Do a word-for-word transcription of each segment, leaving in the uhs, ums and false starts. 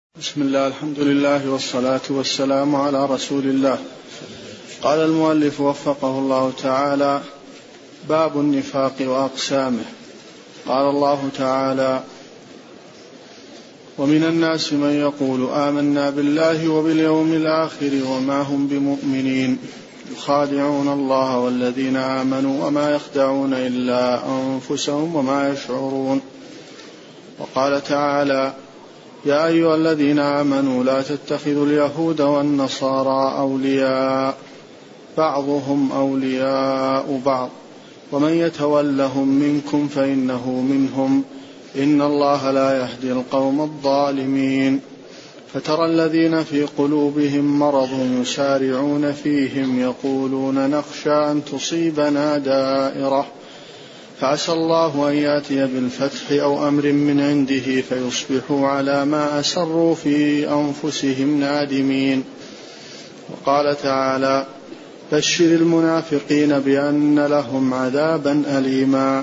بسم الله، الحمد لله والصلاة والسلام على رسول الله. قال المؤلف وفقه الله تعالى: باب النفاق وأقسامه. قال الله تعالى: ومن الناس من يقول آمنا بالله وباليوم الآخر وما هم بمؤمنين يخادعون الله والذين آمنوا وما يخدعون إلا أنفسهم وما يشعرون. وقال تعالى: يا أيها الذين آمنوا لا تتخذوا اليهود والنصارى أولياء بعضهم أولياء بعض ومن يتولهم منكم فإنه منهم إن الله لا يهدي القوم الظالمين. فترى الذين في قلوبهم مرض يسارعون فيهم يقولون نخشى أن تصيبنا دائرة فعسى الله أن يأتي بالفتح أو أمر من عنده فيصبحوا على ما أسروا في أنفسهم نادمين. وقال تعالى: بشر المنافقين بأن لهم عذابا أليما.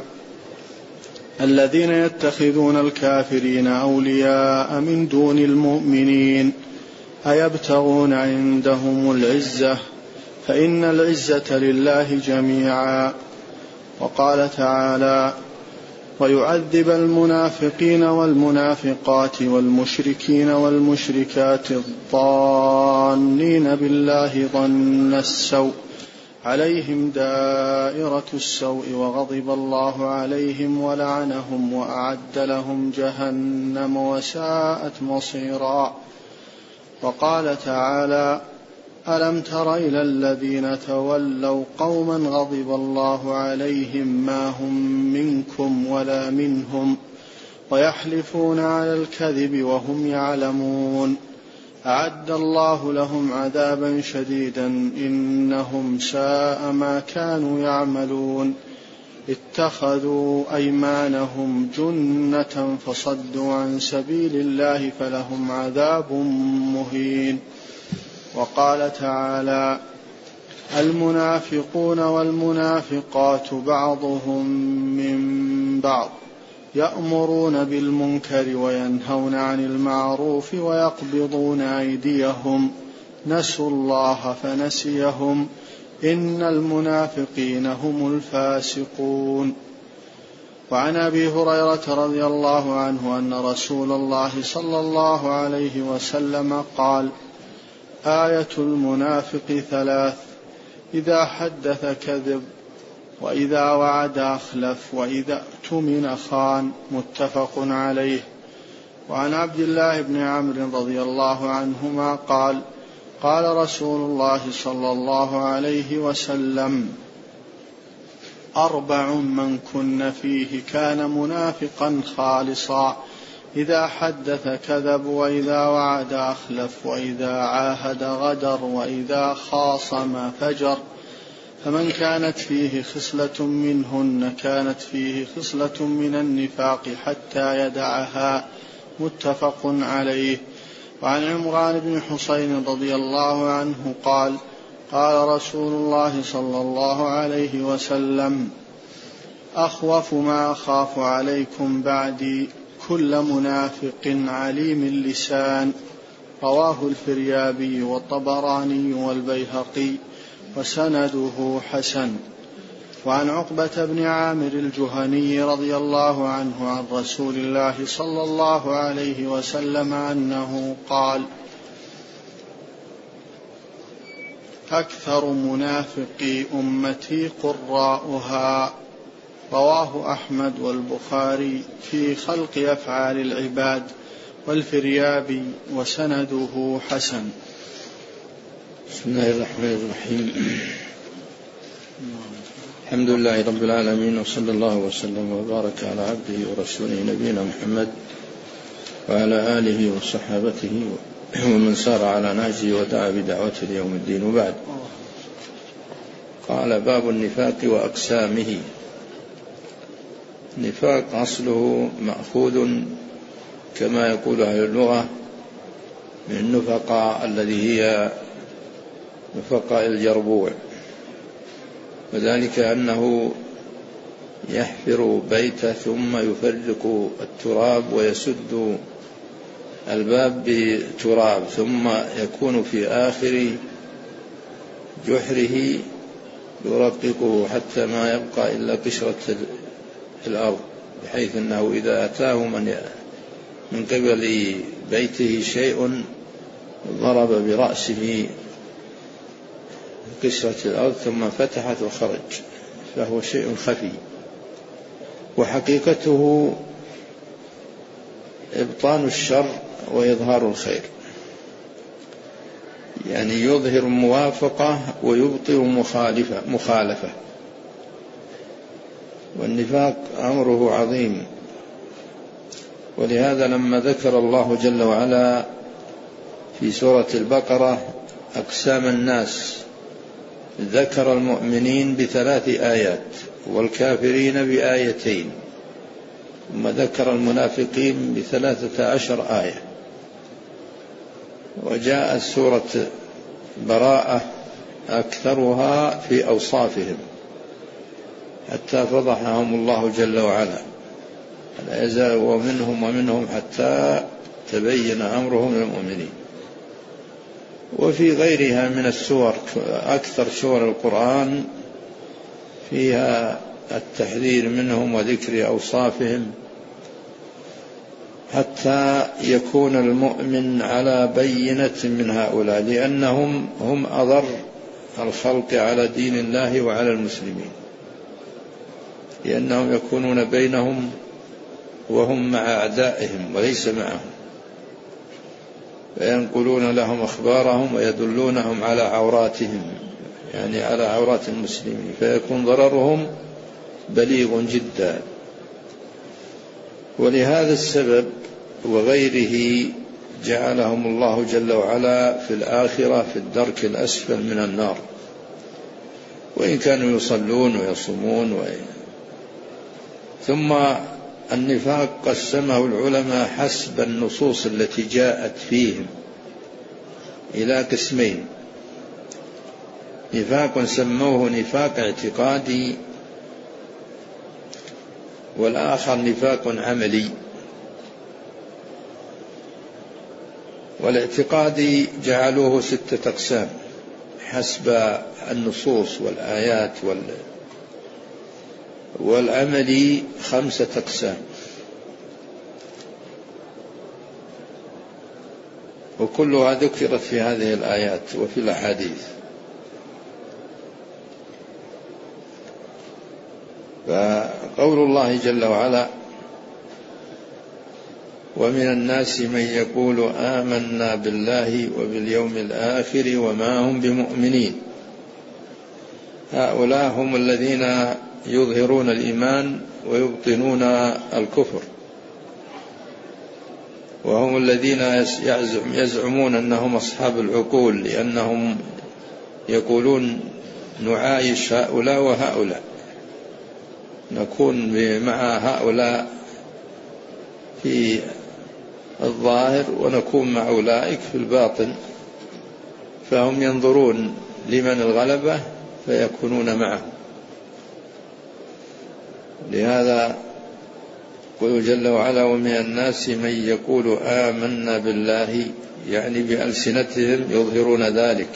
الذين يتخذون الكافرين أولياء من دون المؤمنين أيبتغون عندهم العزة فإن العزة لله جميعا. وقال تعالى: ويعذب المنافقين والمنافقات والمشركين والمشركات الظانين بالله ظن السوء عليهم دائرة السوء وغضب الله عليهم ولعنهم وأعد لهم جهنم وساءت مصيرا. وقال تعالى: ألم تر إلى الذين تولوا قوما غضب الله عليهم ما هم منكم ولا منهم ويحلفون على الكذب وهم يعلمون أعد الله لهم عذابا شديدا إنهم ساء ما كانوا يعملون اتخذوا أيمانهم جنة فصدوا عن سبيل الله فلهم عذاب مهين. وقال تعالى: المنافقون والمنافقات بعضهم من بعض يأمرون بالمنكر وينهون عن المعروف ويقبضون أيديهم نسوا الله فنسيهم إن المنافقين هم الفاسقون. وعن أبي هريرة رضي الله عنه أن رسول الله صلى الله عليه وسلم قال: آية المنافق ثلاث: إذا حدث كذب وإذا وعد أخلف وإذا اؤتمن خان. متفق عليه. وعن عبد الله بن عمرو رضي الله عنهما قال: قال رسول الله صلى الله عليه وسلم: أربع من كن فيه كان منافقا خالصا: إذا حدث كذب وإذا وعد أخلف وإذا عاهد غدر وإذا خاصم فجر. فمن كانت فيه خصلة منهن كانت فيه خصلة من النفاق حتى يدعها. متفق عليه. وعن عمران بن حسين رضي الله عنه قال: قال رسول الله صلى الله عليه وسلم: أخوف ما أخاف عليكم بعدي كل منافق عليم اللسان. رواه الفريابي والطبراني والبيهقي وسنده حسن. وعن عقبة بن عامر الجهني رضي الله عنه عن رسول الله صلى الله عليه وسلم أنه قال: أكثر منافقي أمتي قراؤها. رواه أحمد والبخاري في خلق أفعال العباد والفريابي وسنده حسن. بسم الله الرحمن الرحيم. الحمد لله رب العالمين، وصلى الله وسلم وبارك على عبده ورسوله نبينا محمد وعلى آله وصحابته ومن سار على نهجه ودعا بدعوته ليوم الدين. وبعد، قال: باب النفاق وأقسامه. النفاق أصله مأخوذ كما يقول أهل اللغة من النفقاء الذي هي نفقاء الجربوع، وذلك أنه يحفر بيته ثم يفرق التراب ويسد الباب بتراب ثم يكون في آخر جحره يرققه حتى ما يبقى إلا قشرة الأرض، بحيث أنه إذا أتاه من من قبل بيته شيء ضرب برأسه قشرة الأرض ثم فتحت وخرج، فهو شيء خفي، وحقيقته إبطان الشر وإظهار الخير، يعني يظهر موافقة ويبطل مخالفة مخالفة. والنفاق أمره عظيم، ولهذا لما ذكر الله جل وعلا في سورة البقرة أقسام الناس ذكر المؤمنين بثلاث آيات والكافرين بآيتين، ثم ذكر المنافقين بثلاثة عشر آية. وجاءت سورة براءة أكثرها في أوصافهم حتى فضحهم الله جل وعلا، لا يزال ومنهم ومنهم حتى تبين أمرهم للمؤمنين. وفي غيرها من السور، أكثر سور القرآن فيها التحذير منهم وذكر أوصافهم، حتى يكون المؤمن على بينة من هؤلاء، لأنهم هم أضر الخلق على دين الله وعلى المسلمين، لأنهم يكونون بينهم وهم مع أعدائهم وليس معهم، فينقلون لهم أخبارهم ويدلونهم على عوراتهم، يعني على عورات المسلمين، فيكون ضررهم بليغ جدا. ولهذا السبب وغيره جعلهم الله جل وعلا في الآخرة في الدرك الأسفل من النار، وإن كانوا يصلون ويصومون و... ثم النفاق قسمه العلماء حسب النصوص التي جاءت فيهم إلى قسمين: نفاق سموه نفاق اعتقادي، والآخر نفاق عملي. والاعتقادي جعلوه ستة أقسام حسب النصوص والآيات وال... والعملي خمسة أقسام، وكلها ذكرت في هذه الآيات وفي الأحاديث. فقول الله جل وعلا: ومن الناس من يقول آمنا بالله وباليوم الآخر وما هم بمؤمنين، هؤلاء هم الذين يظهرون الإيمان ويبطنون الكفر، وهم الذين يزعمون أنهم أصحاب العقول، لأنهم يقولون نعايش هؤلاء وهؤلاء، نكون مع هؤلاء في الظاهر ونكون مع أولئك في الباطن، فهم ينظرون لمن الغلبة فيكونون معه. لهذا قل جل وعلا: ومن الناس من يقول آمنا بالله، يعني بألسنتهم يظهرون ذلك،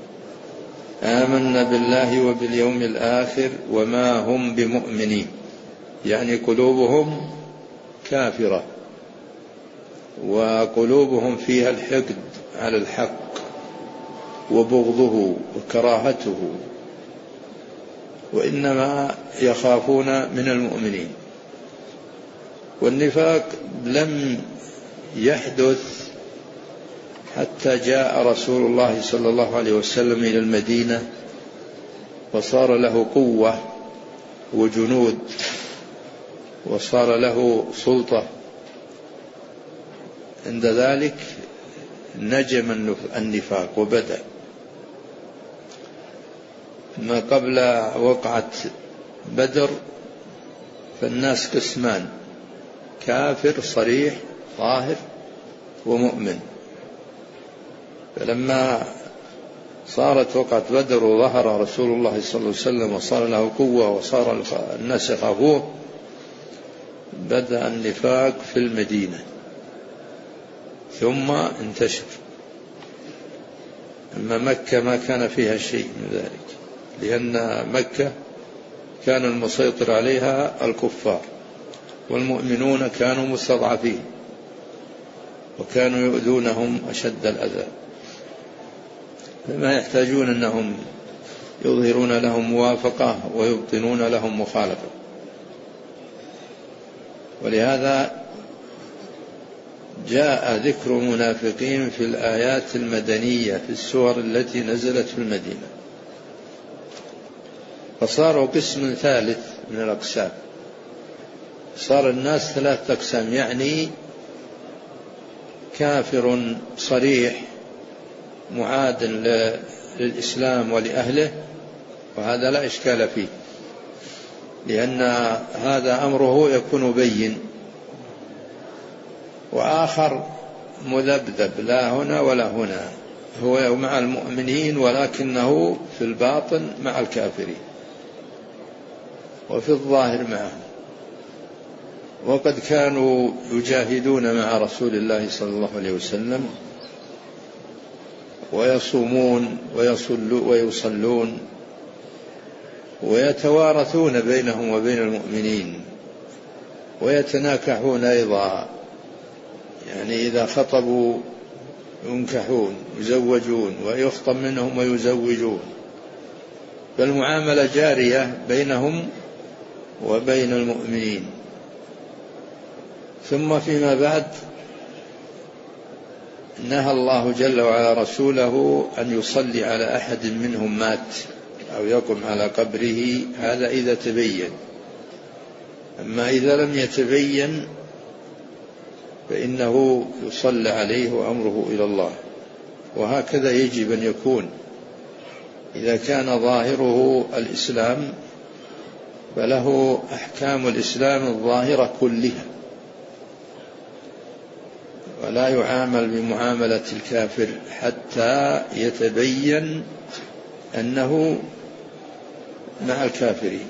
آمنا بالله وباليوم الآخر وما هم بمؤمنين، يعني قلوبهم كافرة وقلوبهم فيها الحقد على الحق وبغضه وكراهته، وإنما يخافون من المؤمنين. والنفاق لم يحدث حتى جاء رسول الله صلى الله عليه وسلم إلى المدينة وصار له قوة وجنود وصار له سلطة، عند ذلك نجم النفاق وبدأ. ما قبل وقعة بدر فالناس قسمان: كافر صريح ظاهر ومؤمن. فلما صارت وقعة بدر وظهر رسول الله صلى الله عليه وسلم وصار له قوة وصار الناس يخافوه، بدأ النفاق في المدينة، ثم انتشر. أما مكة ما كان فيها شيء من ذلك، لأن مكة كان المسيطر عليها الكفار، والمؤمنون كانوا مستضعفين وكانوا يؤذونهم أشد الأذى، فما يحتاجون أنهم يظهرون لهم موافقة ويبطنون لهم مخالفة. ولهذا جاء ذكر منافقين في الآيات المدنية في السور التي نزلت في المدينة، فصاروا قسم ثالث من الأقسام. صار الناس ثلاثة أقسام، يعني كافر صريح معاد للإسلام ولأهله، وهذا لا إشكال فيه، لأن هذا أمره يكون بين. وآخر مذبذب لا هنا ولا هنا، هو مع المؤمنين ولكنه في الباطن مع الكافرين وفي الظاهر معهم. وقد كانوا يجاهدون مع رسول الله صلى الله عليه وسلم ويصومون ويصلون ويتوارثون بينهم وبين المؤمنين ويتناكحون أيضا، يعني إذا خطبوا ينكحون يزوجون ويخطب منهم ويزوجون، فالمعاملة جارية بينهم وبين المؤمنين. ثم فيما بعد نهى الله جل وعلا رسوله أن يصلي على أحد منهم مات أو يقم على قبره، هذا إذا تبين. أما إذا لم يتبين فإنه يصلى عليه وأمره إلى الله. وهكذا يجب أن يكون، إذا كان ظاهره الإسلام فله أحكام الإسلام الظاهرة كلها، ولا يعامل بمعاملة الكافر حتى يتبين أنه مع الكافرين.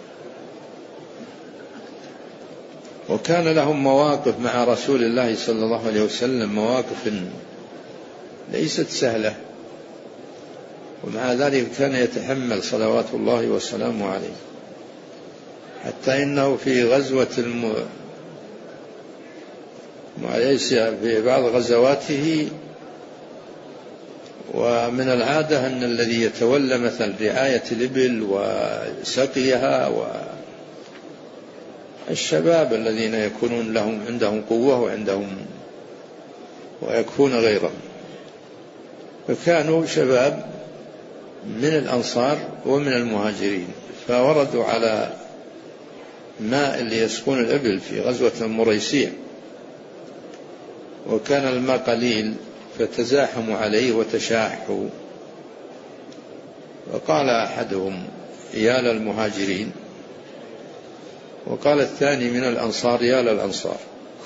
وكان لهم مواقف مع رسول الله صلى الله عليه وسلم، مواقف ليست سهلة، ومع ذلك كان يتحمل صلوات الله وسلامه عليه، حتى إنه في غزوة الم... في بعض غزواته، ومن العادة أن الذي يتولى مثل رعاية الإبل وسقيها والشباب الذين يكونون لهم عندهم قوة وعندهم ويكفون غيرهم، فكانوا شباب من الأنصار ومن المهاجرين، فوردوا على ماء اللي يسقون الإبل في غزوة المريسية، وكان الماء قليل فتزاحموا عليه وتشاحوا، وقال أحدهم يا للمهاجرين، وقال الثاني من الأنصار يا للأنصار.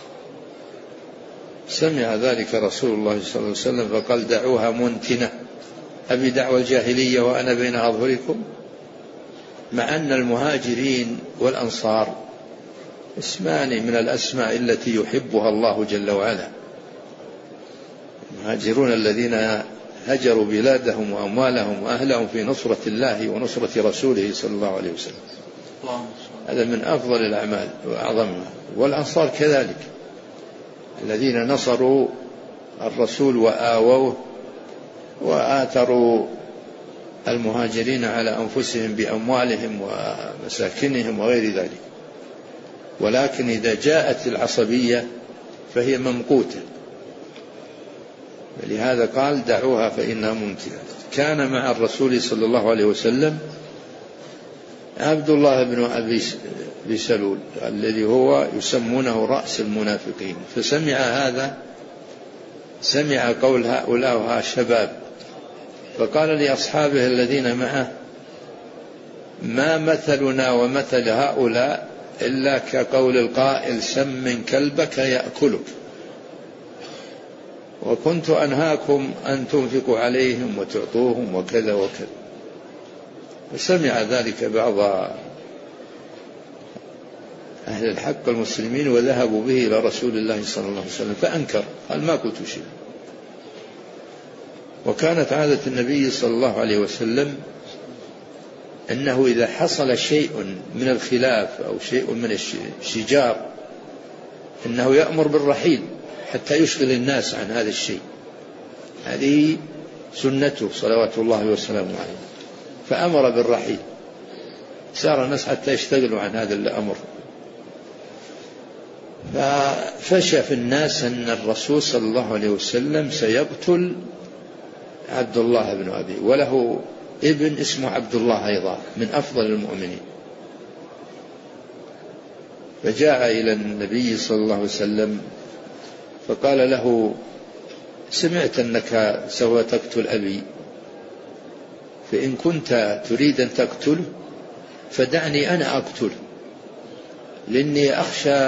سمع ذلك رسول الله صلى الله عليه وسلم فقال دعوها منتنة، أبي دعوى الجاهلية وأنا بين أظهركم، مع أن المهاجرين والأنصار اسمان من الأسماء التي يحبها الله جل وعلا. المهاجرون الذين هجروا بلادهم وأموالهم وأهلهم في نصرة الله ونصرة رسوله صلى الله عليه وسلم، هذا من أفضل الأعمال وأعظمها. والأنصار كذلك، الذين نصروا الرسول وآووه وآثروا المهاجرين على أنفسهم بأموالهم ومساكنهم وغير ذلك. ولكن إذا جاءت العصبية فهي ممقوتة، فلهذا قال دعوها فإنها ممتنة. كان مع الرسول صلى الله عليه وسلم عبد الله بن أبي سلول الذي هو يسمونه رأس المنافقين، فسمع هذا، سمع قول هؤلاء شباب، فقال لأصحابه الذين معه ما مثلنا ومثل هؤلاء إلا كقول القائل سمن كلبك يأكلك، وكنت أنهاكم أن تنفقوا عليهم وتعطوهم وكذا وكذا. فسمع ذلك بعض أهل الحق المسلمين وذهبوا به إلى رسول الله صلى الله عليه وسلم فأنكر، قال ما قلت شيء. وكانت عادة النبي صلى الله عليه وسلم أنه إذا حصل شيء من الخلاف أو شيء من الشجار أنه يأمر بالرحيل حتى يشغل الناس عن هذا الشيء. هذه سنته صلوات الله وسلامه عليه، فأمر بالرحيل، سار الناس حتى يشتغلوا عن هذا الأمر. ففشى في الناس أن الرسول صلى الله عليه وسلم سيقتل عبد الله بن أبي، وله ابن اسمه عبد الله أيضا من أفضل المؤمنين. فجاء إلى النبي صلى الله عليه وسلم فقال له: سمعت أنك سوف تقتل أبي، فإن كنت تريد أن تقتله فدعني أنا أقتله، لأني أخشى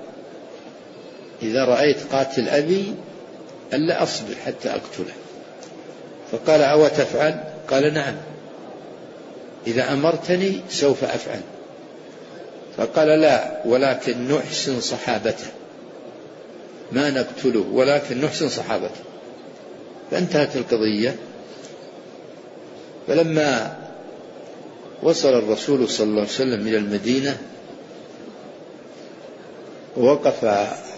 إذا رأيت قاتل أبي ألا أصبر حتى أقتله. فقال: أو تفعل؟ قال: نعم، إذا أمرتني سوف أفعل. فقال: لا، ولكن نحسن صحابته، ما نقتله ولكن نحسن صحابته. فانتهت القضية. فلما وصل الرسول صلى الله عليه وسلم إلى المدينة وقف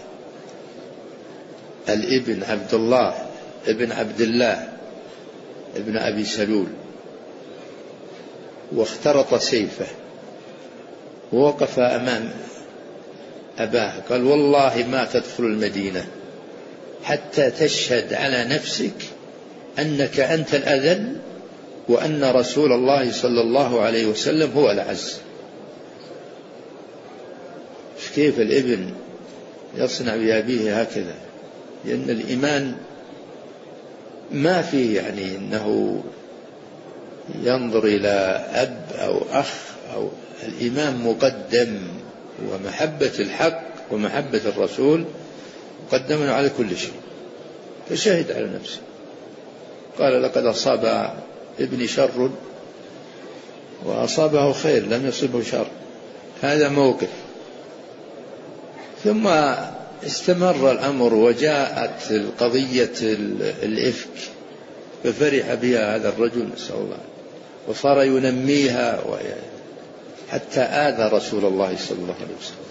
الابن عبد الله ابن عبد الله ابن أبي سلول واخترط سيفه ووقف أمام أباه، قال: والله ما تدخل المدينة حتى تشهد على نفسك أنك أنت الأذل وأن رسول الله صلى الله عليه وسلم هو الأعز. كيف الابن يصنع بأبيه هكذا؟ لأن الإيمان ما فيه يعني أنه ينظر إلى أب أو أخ أو الإيمان مقدم، ومحبة الحق ومحبة الرسول مقدم على كل شيء. فشهد على نفسه قال: لقد أصاب ابني شر وأصابه خير لم يصبه شر. هذا موقف. ثم استمر الأمر وجاءت القضية الإفك، ففرح بها هذا الرجل نسأل الله، وصار ينميها حتى آذى رسول الله صلى الله عليه وسلم.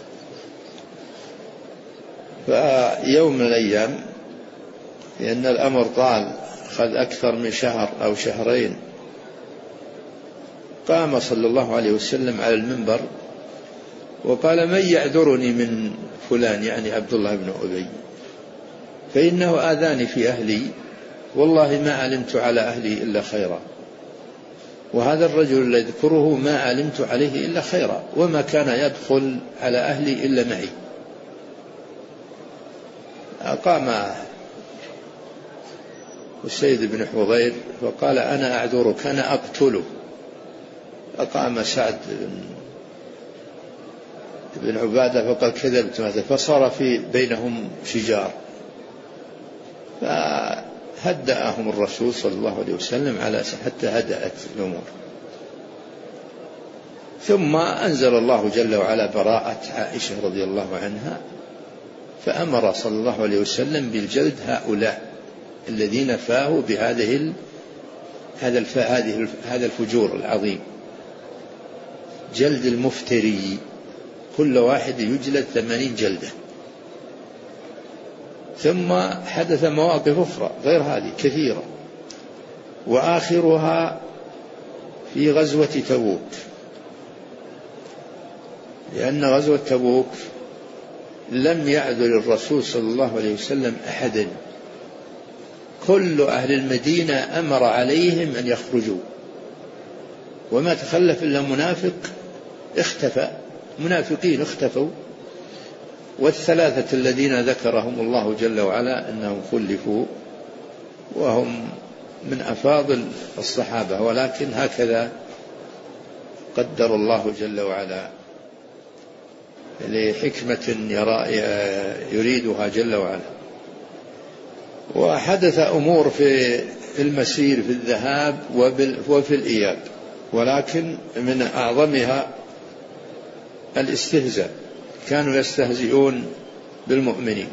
فيوم من الأيام، لأن الأمر طال أخذ أكثر من شهر أو شهرين، قام صلى الله عليه وسلم على المنبر وقال: من يعذرني من فلان، يعني عبد الله بن أبي، فإنه آذاني في أهلي، والله ما علمت على أهلي إلا خيرا، وهذا الرجل الذي يذكره ما علمت عليه إلا خيرا، وما كان يدخل على أهلي إلا معي. قام السيد بن حضير فقال: أنا أعذرك، أنا أقتله. فقام سعد بن عبادة فقال: كذبت ماذا؟ فصار في بينهم شجار، فهدأهم الرسول صلى الله عليه وسلم على حتى هدأت الأمور. ثم أنزل الله جل وعلا براءة عائشة رضي الله عنها، فأمر صلى الله عليه وسلم بالجلد هؤلاء الذين فاهوا بهذه هذا هذه هذا الفجور العظيم، جلد المفتري، كل واحد يجلد ثمانين جلدة. ثم حدث مواقف أخرى غير هذه كثيرة، وآخرها في غزوة تبوك، لأن غزوة تبوك لم يعذر الرسول صلى الله عليه وسلم أحدا، كل أهل المدينة أمر عليهم أن يخرجوا، وما تخلف إلا منافق اختفى، منافقين اختفوا، والثلاثة الذين ذكرهم الله جل وعلا أنهم خلفوا وهم من أفاضل الصحابة، ولكن هكذا قدر الله جل وعلا لحكمة يريدها جل وعلا. وحدث أمور في المسير في الذهاب وفي الإياب، ولكن من أعظمها الاستهزاء، كانوا يستهزئون بالمؤمنين.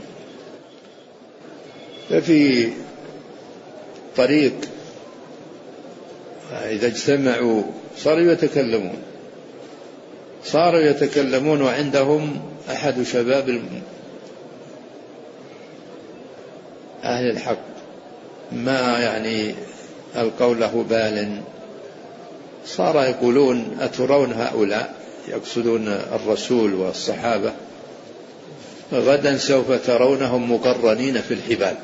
ففي طريق إذا اجتمعوا صاروا يتكلمون صاروا يتكلمون وعندهم أحد شباب أهل الحق ما يعني القول له بال، صار يقولون أترون هؤلاء، يقصدون الرسول والصحابة، غدا سوف ترونهم مقرنين في الحبال،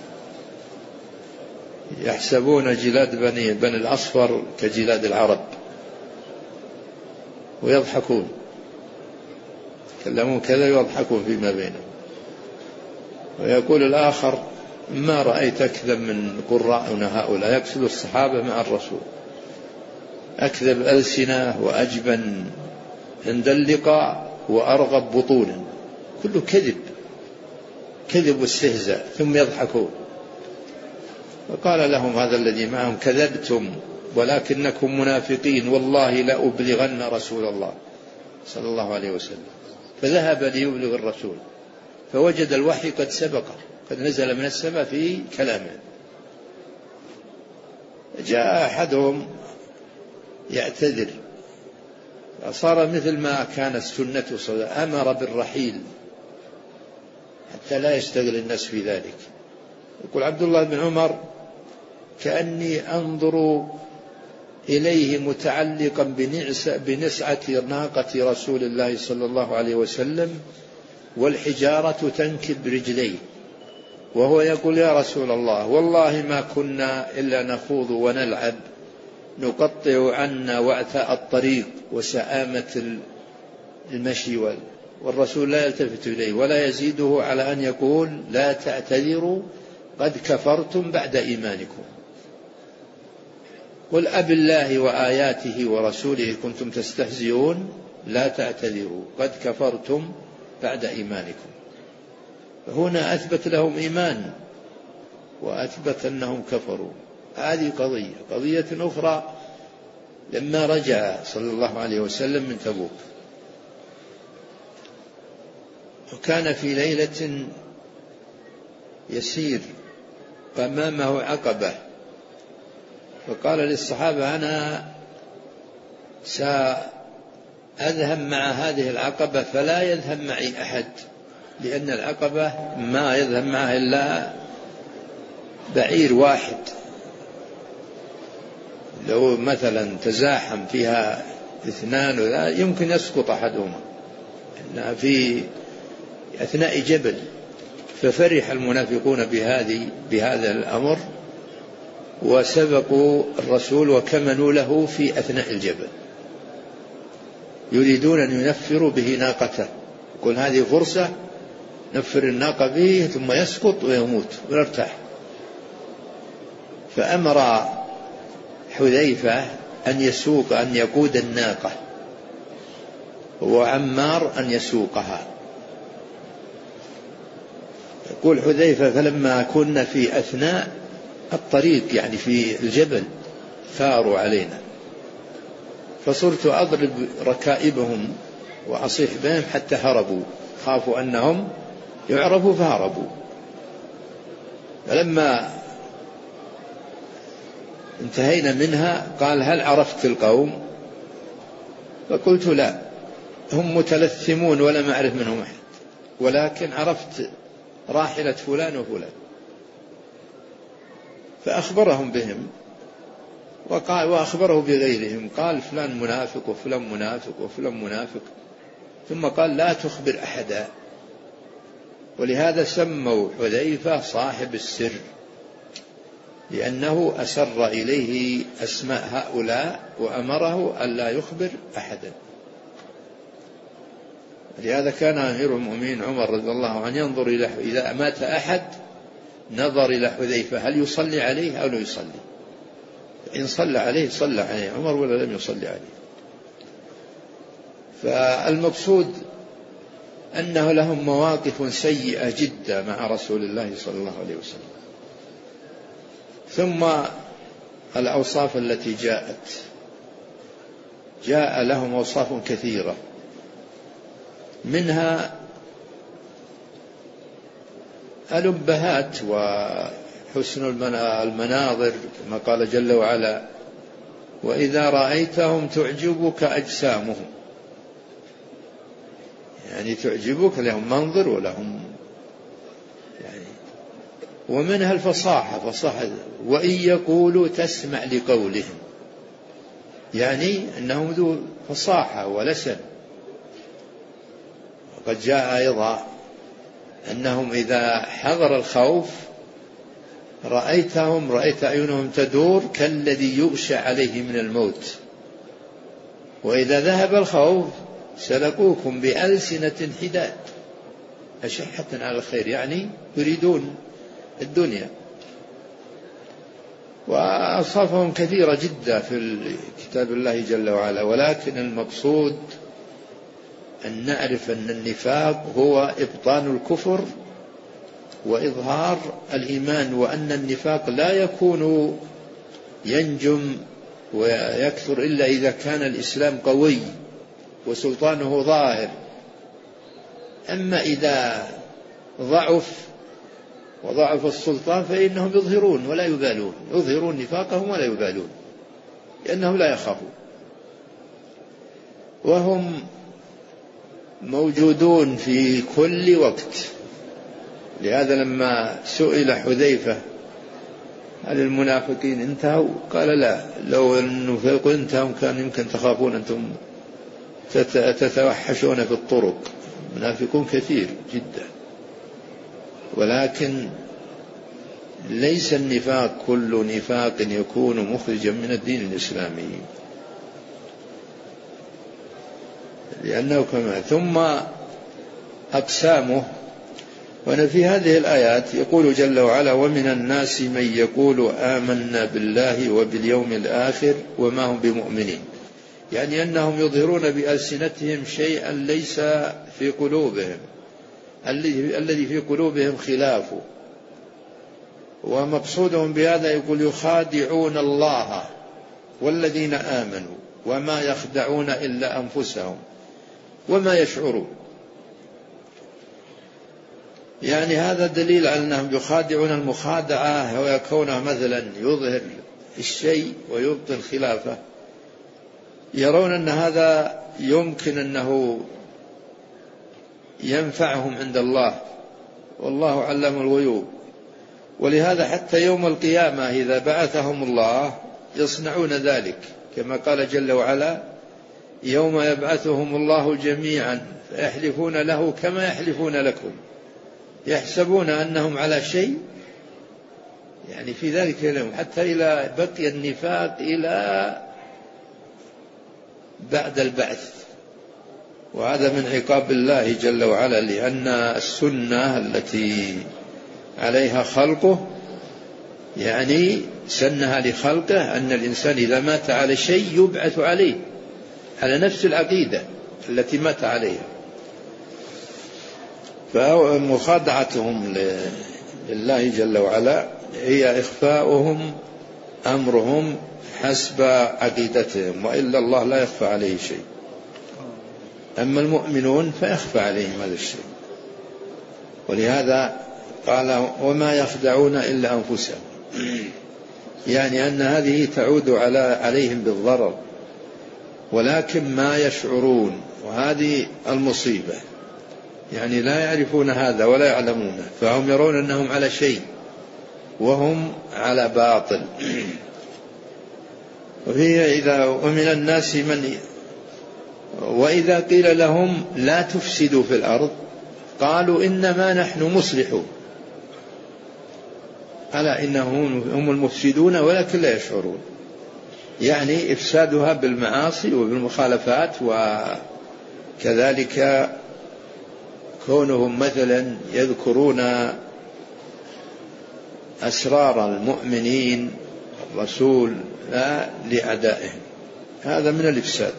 يحسبون جلاد بني بني الأصفر كجلاد العرب ويضحكون، يتكلمون كذا يضحكون فيما بينهم. ويقول الآخر ما رأيت أكذب من قراءنا هؤلاء، يقصد الصحابة مع الرسول، أكذب ألسنة وأجبن عند اللقاء وأرغب بطونا، كله كذب كذب واستهزاء، ثم يضحكون. وقال لهم هذا الذي معهم كذبتم ولكنكم منافقين، والله لأبلغن رسول الله صلى الله عليه وسلم. فذهب ليبلغ الرسول فوجد الوحي قد سبقه، قد نزل من السماء في كلامه. جاء أحدهم يعتذر، صار مثل ما كانت سنته صلى الله عليه وسلم، أمر بالرحيل حتى لا يشتغل الناس في ذلك. يقول عبد الله بن عمر كأني أنظر إليه متعلقا بنسعة ناقة رسول الله صلى الله عليه وسلم والحجارة تنكب رجليه، وهو يقول يا رسول الله والله ما كنا إلا نخوض ونلعب، نقطع عنا وعثاء الطريق وسآمة المشي، والرسول لا يلتفت إليه ولا يزيده على أن يقول لا تعتذروا قد كفرتم بعد إيمانكم، قل أب الله وآياته ورسوله كنتم تستهزئون لا تعتذروا قد كفرتم بعد إيمانكم. فهنا أثبت لهم إيمان وأثبت أنهم كفروا. هذه قضية. قضية أخرى لما رجع صلى الله عليه وسلم من تبوك، وكان في ليلة يسير وأمامه عقبة، فقال للصحابة أنا سأذهب مع هذه العقبة فلا يذهب معي أحد، لأن العقبة ما يذهب معها إلا بعير واحد، لو مثلا تزاحم فيها اثنان ولا يمكن يسقط أحدهما، إنها في أثناء جبل. ففرح المنافقون بهذه بهذا الأمر وسبقوا الرسول وكمنوا له في أثناء الجبل، يريدون أن ينفروا به ناقته، يقول هذه فرصة نفر الناقة به ثم يسقط ويموت ويرتاح. فأمر حذيفة أن يسوق أن يقود الناقة وعمار أن يسوقها. يقول حذيفة فلما كنا في أثناء الطريق يعني في الجبل ثاروا علينا، فصرت أضرب ركائبهم وأصيح بهم حتى هربوا، خافوا أنهم يعرفوا فهربوا. فلما انتهينا منها قال هل عرفت القوم؟ فقلت لا، هم متلثمون ولا أعرف منهم أحد، ولكن عرفت راحلة فلان وفلان. فأخبرهم بهم وقال وأخبره بغيرهم، قال فلان منافق وفلان منافق وفلان منافق، ثم قال لا تخبر أحدا. ولهذا سموا حذيفة صاحب السر، لأنه أسر إليه أسماء هؤلاء وأمره ألا يخبر أحدا. لهذا كان أمير المؤمنين عمر رضي الله عنه ينظر إلى إذا مات أحد نظر إلى حذيفة هل يصلي عليه أو لا يصلي، إن صلى عليه صلى عليه عمر ولا لم يصلي عليه. فالمقصود أنه لهم مواقف سيئة جدا مع رسول الله صلى الله عليه وسلم. ثم الأوصاف التي جاءت، جاء لهم أوصاف كثيرة، منها الأبهات وحسن المناظر كما قال جل وعلا: وإذا رأيتهم تعجبك أجسامهم، يعني تعجبك، لهم منظر ولهم يعني. ومنها الفصاحة، فصاحة وإن يقولوا تسمع لقولهم، يعني أنهم ذو فصاحة ولسن. وقد جاء أيضا أنهم إذا حضر الخوف رأيتهم رأيت أعينهم تدور كالذي يغشى عليه من الموت، وإذا ذهب الخوف سلقوكم بألسنة حداد أشحة على الخير، يعني يريدون الدنيا. وأوصافهم كثيرة جدا في كتاب الله جل وعلا، ولكن المقصود أن نعرف أن النفاق هو إبطان الكفر وإظهار الإيمان، وأن النفاق لا يكون ينجم ويكثر إلا إذا كان الإسلام قوي وسلطانه ظاهر. أما إذا ضعف وضعف السلطان فإنهم يظهرون ولا يبالون، يظهرون نفاقهم ولا يبالون، لأنهم لا يخافون، وهم موجودون في كل وقت. لهذا لما سئل حذيفة هل المنافقين انتهوا؟ قال لا، لو النفاق انتهوا كان يمكن تخافون أنتم تتوحشون في الطرق. منافقون كثير جدا، ولكن ليس النفاق كل نفاق يكون مخرجا من الدين الإسلامي، لأنه كما ثم أقسامه. وأنا في هذه الآيات يقول جل وعلا: ومن الناس من يقول آمنا بالله وباليوم الآخر وما هم بمؤمنين، يعني أنهم يظهرون بألسنتهم شيئا ليس في قلوبهم، الذي في قلوبهم خلافه. ومقصودهم بهذا يقول: يخادعون الله والذين آمنوا وما يخدعون إلا أنفسهم وما يشعرون. يعني هذا دليل على أنهم يخادعون المخادعة، ويكونه مثلا يظهر الشيء ويبطن خلافه، يرون أن هذا يمكن أنه ينفعهم عند الله، والله علم الغيوب. ولهذا حتى يوم القيامة إذا بعثهم الله يصنعون ذلك، كما قال جل وعلا: يوم يبعثهم الله جميعا فيحلفون له كما يحلفون لكم يحسبون أنهم على شيء، يعني في ذلك اليوم حتى إلى بقي النفاق إلى بعد البعث. وهذا من عقاب الله جل وعلا، لأن السنة التي عليها خلقه يعني سنها لخلقه أن الإنسان إذا مات على شيء يبعث عليه على نفس العقيدة التي مات عليها. فمخادعتهم لله جل وعلا هي إخفاؤهم أمرهم حسب عقيدتهم، وإلا الله لا يخفى عليه شيء. أما المؤمنون فيخفى عليهم هذا الشيء. ولهذا قال: وما يخدعون إلا أنفسهم، يعني أن هذه تعود على عليهم بالضرر، ولكن ما يشعرون، وهذه المصيبة، يعني لا يعرفون هذا ولا يعلمونه، فهم يرون أنهم على شيء وهم على باطل. وفي إذا ومن الناس من وإذا قيل لهم لا تفسدوا في الأرض قالوا إنما نحن مصلحون، ألا إنهم هم المفسدون ولكن لا يشعرون. يعني إفسادها بالمعاصي وبالمخالفات، وكذلك كونهم مثلا يذكرون أسرار المؤمنين الرسول لا لأعدائهم، هذا من الإفساد.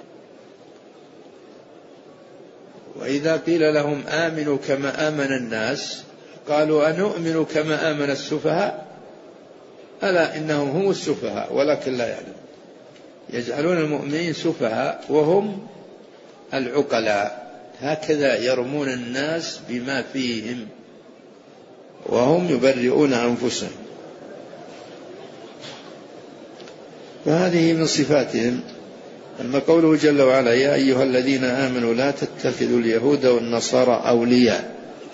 وإذا قيل لهم آمنوا كما آمن الناس قالوا أنؤمن كما آمن السفهاء، ألا إنهم هم السفهاء ولكن لا يعلم. يجعلون المؤمنين سفهاء وهم العقلاء. هكذا يرمون الناس بما فيهم وهم يبرئون أنفسهم. فهذه من صفاتهم. أما قوله جل وعلا يا أيها الذين آمنوا لا تتخذوا اليهود والنصارى أولياء،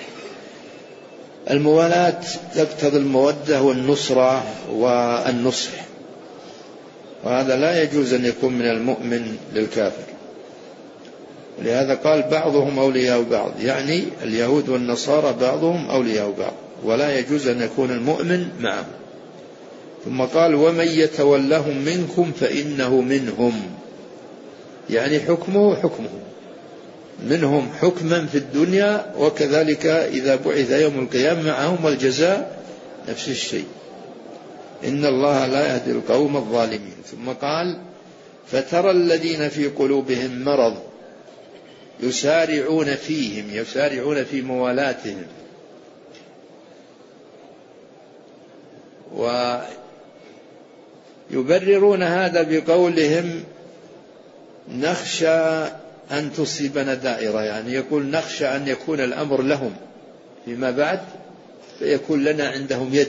الموالاة تقتضي المودة والنصرة والنصح، وهذا لا يجوز أن يكون من المؤمن للكافر. ولهذا قال بعضهم أولياء بعض، يعني اليهود والنصارى بعضهم أولياء بعض، ولا يجوز أن يكون المؤمن معهم. ثم قال ومن يتولهم منكم فإنه منهم، يعني حكمه حكمهم، منهم حكما في الدنيا، وكذلك إذا بعث يوم القيامة معهم والجزاء نفس الشيء. إن الله لا يهدي القوم الظالمين. ثم قال فترى الذين في قلوبهم مرض يسارعون فيهم، يسارعون في موالاتهم، ويبررون هذا بقولهم نخشى أن تصيبنا دائرة، يعني يقول نخشى أن يكون الأمر لهم فيما بعد فيكون لنا عندهم يد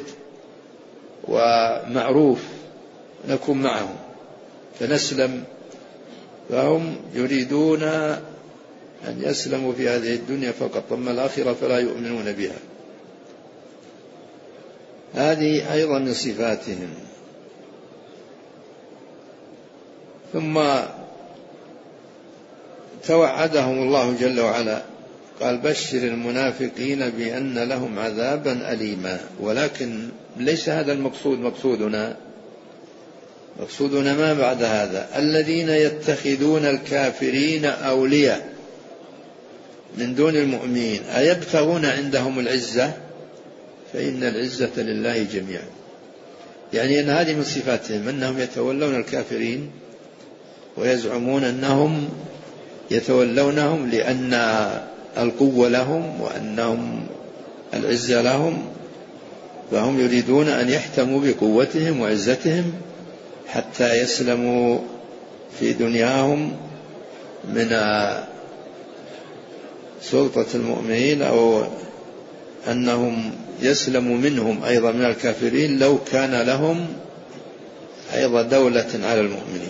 ومعروف نكون معهم فنسلم، فهم يريدون أن يسلموا في هذه الدنيا فقط، أما الآخرة فلا يؤمنون بها. هذه أيضا من صفاتهم. ثم توعدهم الله جل وعلا قال بشر المنافقين بأن لهم عذابا أليما. ولكن ليس هذا المقصود، مقصودنا مقصودنا ما بعد هذا، الذين يتخذون الكافرين أولياء من دون المؤمنين أيبتغون عندهم العزة، فإن العزة لله جميعا. يعني أن هذه من صفاتهم أنهم يتولون الكافرين ويزعمون أنهم يتولونهم لأن القوة لهم وأنهم العزة لهم، فهم يريدون أن يحتموا بقوتهم وعزتهم حتى يسلموا في دنياهم من سلطة المؤمنين، أو أنهم يسلموا منهم أيضا من الكافرين لو كان لهم أيضا دولة على المؤمنين.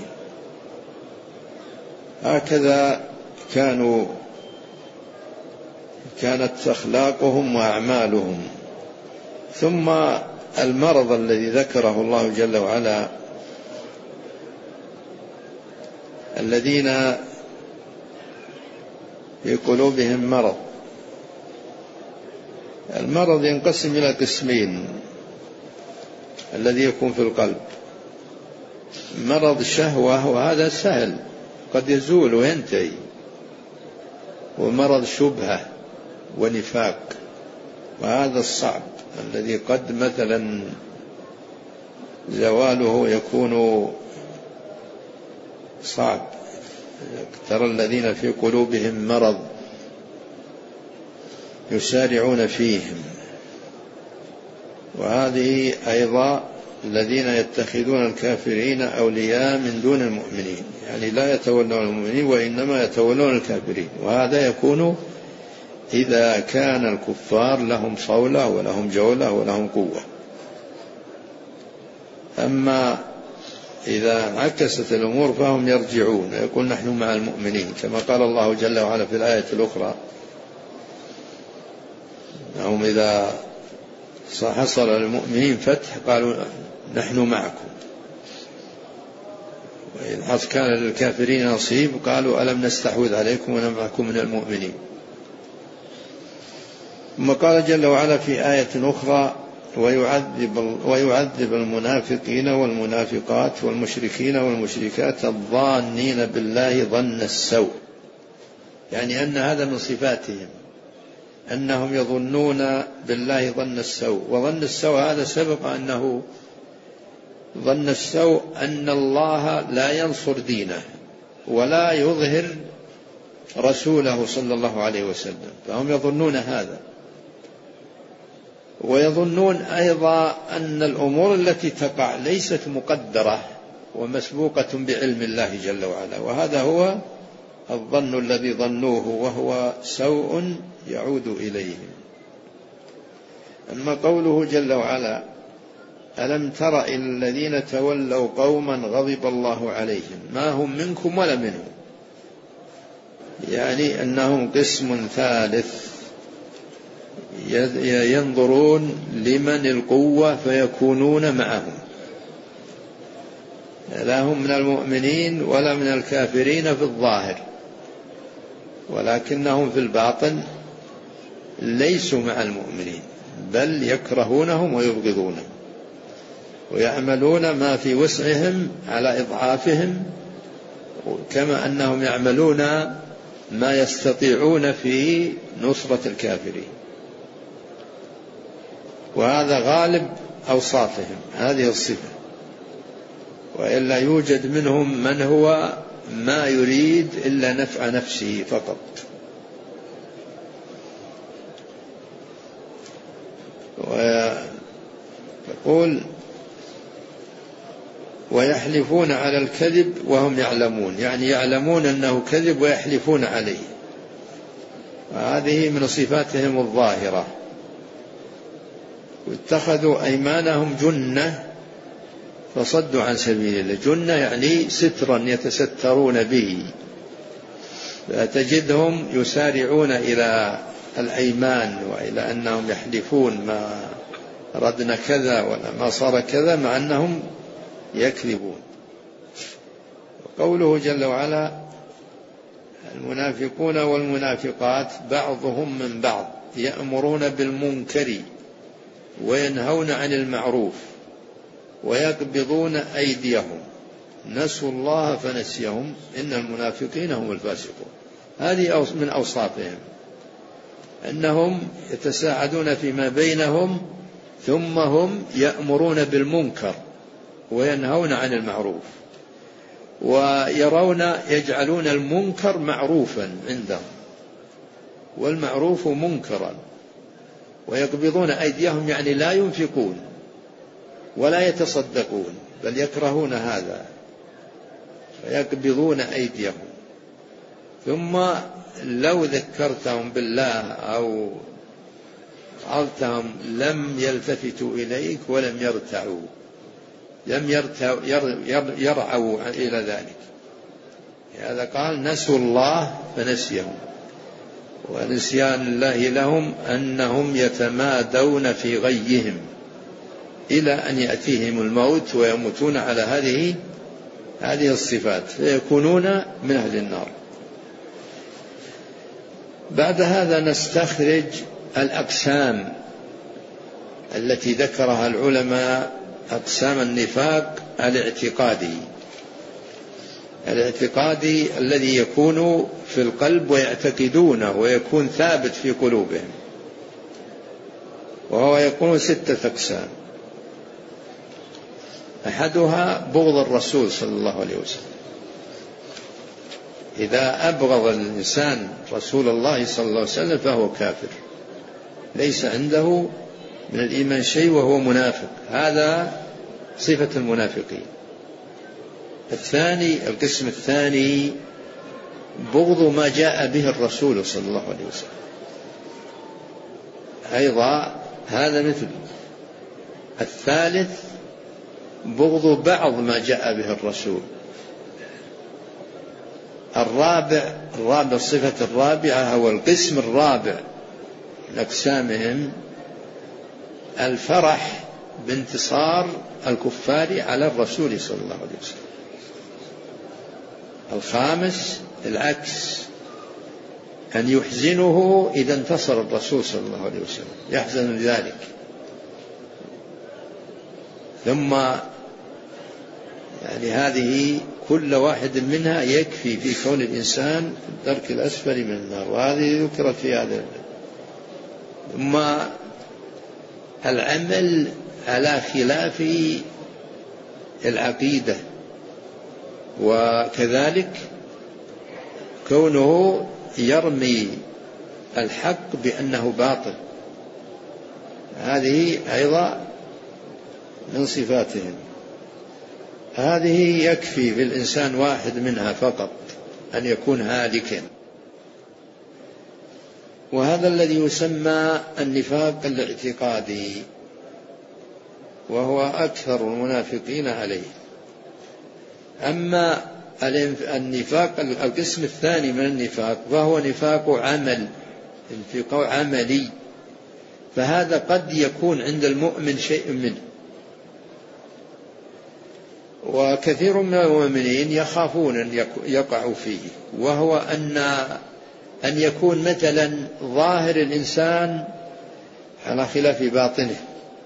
هكذا كانوا كانت أخلاقهم وأعمالهم. ثم المرض الذي ذكره الله جل وعلا، الذين في قلوبهم مرض. المرض ينقسم إلى قسمين، الذي يكون في القلب مرض شهوة وهذا سهل قد يزول وينتهي، ومرض شبهة ونفاق وهذا الصعب الذي قد مثلا زواله يكون صعب. ترى الذين في قلوبهم مرض يسارعون فيهم، وهذه أيضا الذين يتخذون الكافرين أولياء من دون المؤمنين، يعني لا يتولون المؤمنين وإنما يتولون الكافرين. وهذا يكون إذا كان الكفار لهم صولة ولهم جولة ولهم قوة. أما إذا انعكست الأمور فهم يرجعون يقول نحن مع المؤمنين، كما قال الله جل وعلا في الآية الأخرى هم إذا حصل للمؤمنين فتح قالوا نحن معكم، وإن كان للكافرين نصيب قالوا ألم نستحوذ عليكم ونمعكم من المؤمنين. ثم قال جل وعلا في آية أخرى ويعذب, ويعذب المنافقين والمنافقات والمشركين والمشركات الظانين بالله ظن السوء، يعني أن هذا من صفاتهم أنهم يظنون بالله ظن السوء. وظن السوء هذا سبق أنه ظن السوء أن الله لا ينصر دينه ولا يظهر رسوله صلى الله عليه وسلم، فهم يظنون هذا. ويظنون أيضا أن الأمور التي تقع ليست مقدرة ومسبوقة بعلم الله جل وعلا، وهذا هو الظن الذي ظنوه وهو سوء يعود إليهم. أما قوله جل وعلا ألم تر إلى الذين تولوا قوما غضب الله عليهم ما هم منكم ولا منهم، يعني أنهم قسم ثالث ينظرون لمن القوة فيكونون معهم، لا هم من المؤمنين ولا من الكافرين في الظاهر، ولكنهم في الباطن ليسوا مع المؤمنين، بل يكرهونهم ويبغضونهم ويعملون ما في وسعهم على إضعافهم، كما أنهم يعملون ما يستطيعون في نصرة الكافرين. وهذا غالب أوصافهم هذه الصفة، وإلا يوجد منهم من هو ما يريد إلا نفع نفسه فقط. ويقول ويحلفون على الكذب وهم يعلمون، يعني يعلمون أنه كذب ويحلفون عليه، وهذه من صفاتهم الظاهرة. واتخذوا أيمانهم جنة فصدوا عن سبيل الله. جنة يعني سترا يتسترون به، فتجدهم يسارعون إلى الأيمان وإلى أنهم يحلفون ما ردنا كذا ولا ما صار كذا، مع أنهم يكذبون. وقوله جل وعلا المنافقون والمنافقات بعضهم من بعض يأمرون بالمنكر وينهون عن المعروف ويقبضون أيديهم نسوا الله فنسيهم إن المنافقين هم الفاسقون. هذه من أوصافهم، أنهم يتساعدون فيما بينهم ثم هم يأمرون بالمنكر وينهون عن المعروف، ويرون يجعلون المنكر معروفا عندهم والمعروف منكرا، ويقبضون أيديهم يعني لا ينفقون ولا يتصدقون بل يكرهون هذا فيقبضون أيديهم. ثم لو ذكرتهم بالله أو وعظتهم لم يلتفتوا إليك ولم يرتعوا لم يرتعوا يرعوا إلى ذلك. هذا قال نسوا الله فنسيهم، ونسيان الله لهم أنهم يتمادون في غيهم إلى أن يأتيهم الموت ويموتون على هذه هذه الصفات فيكونون من أهل النار. بعد هذا نستخرج الأقسام التي ذكرها العلماء، أقسام النفاق الاعتقادي الاعتقادي الذي يكون في القلب ويعتقدونه ويكون ثابت في قلوبهم، وهو يكون ستة أقسام. أحدها بغض الرسول صلى الله عليه وسلم. إذا أبغض الإنسان رسول الله صلى الله عليه وسلم فهو كافر، ليس عنده من الإيمان شيء وهو منافق. هذا صفة المنافقين. الثاني القسم الثاني بغض ما جاء به الرسول صلى الله عليه وسلم، أيضا هذا مثل. الثالث بغض بعض ما جاء به الرسول. الرابع الرابع الصفة الرابعة هو القسم الرابع من أقسامهم الفرح بانتصار الكفار على الرسول صلى الله عليه وسلم. الخامس العكس، أن يحزنه إذا انتصر الرسول صلى الله عليه وسلم، يحزن لذلك. ثم يعني هذه كل واحد منها يكفي في كون الإنسان في الدرك الأسفل من النار، وهذه ذكرت في هذا. ثم العمل على خلاف العقيدة، وكذلك كونه يرمي الحق بأنه باطل، هذه أيضا من صفاتهم. هذه يكفي في الإنسان واحد منها فقط أن يكون هالكا. وهذا الذي يسمى النفاق الاعتقادي، وهو أكثر المنافقين عليه. أما النفاق القسم الثاني من النفاق فهو نفاق عمل، نفاق عملي، فهذا قد يكون عند المؤمن شيء منه، وكثير من المؤمنين يخافون أن يقعوا فيه، وهو أن أن يكون مثلا ظاهر الإنسان على خلاف باطنه.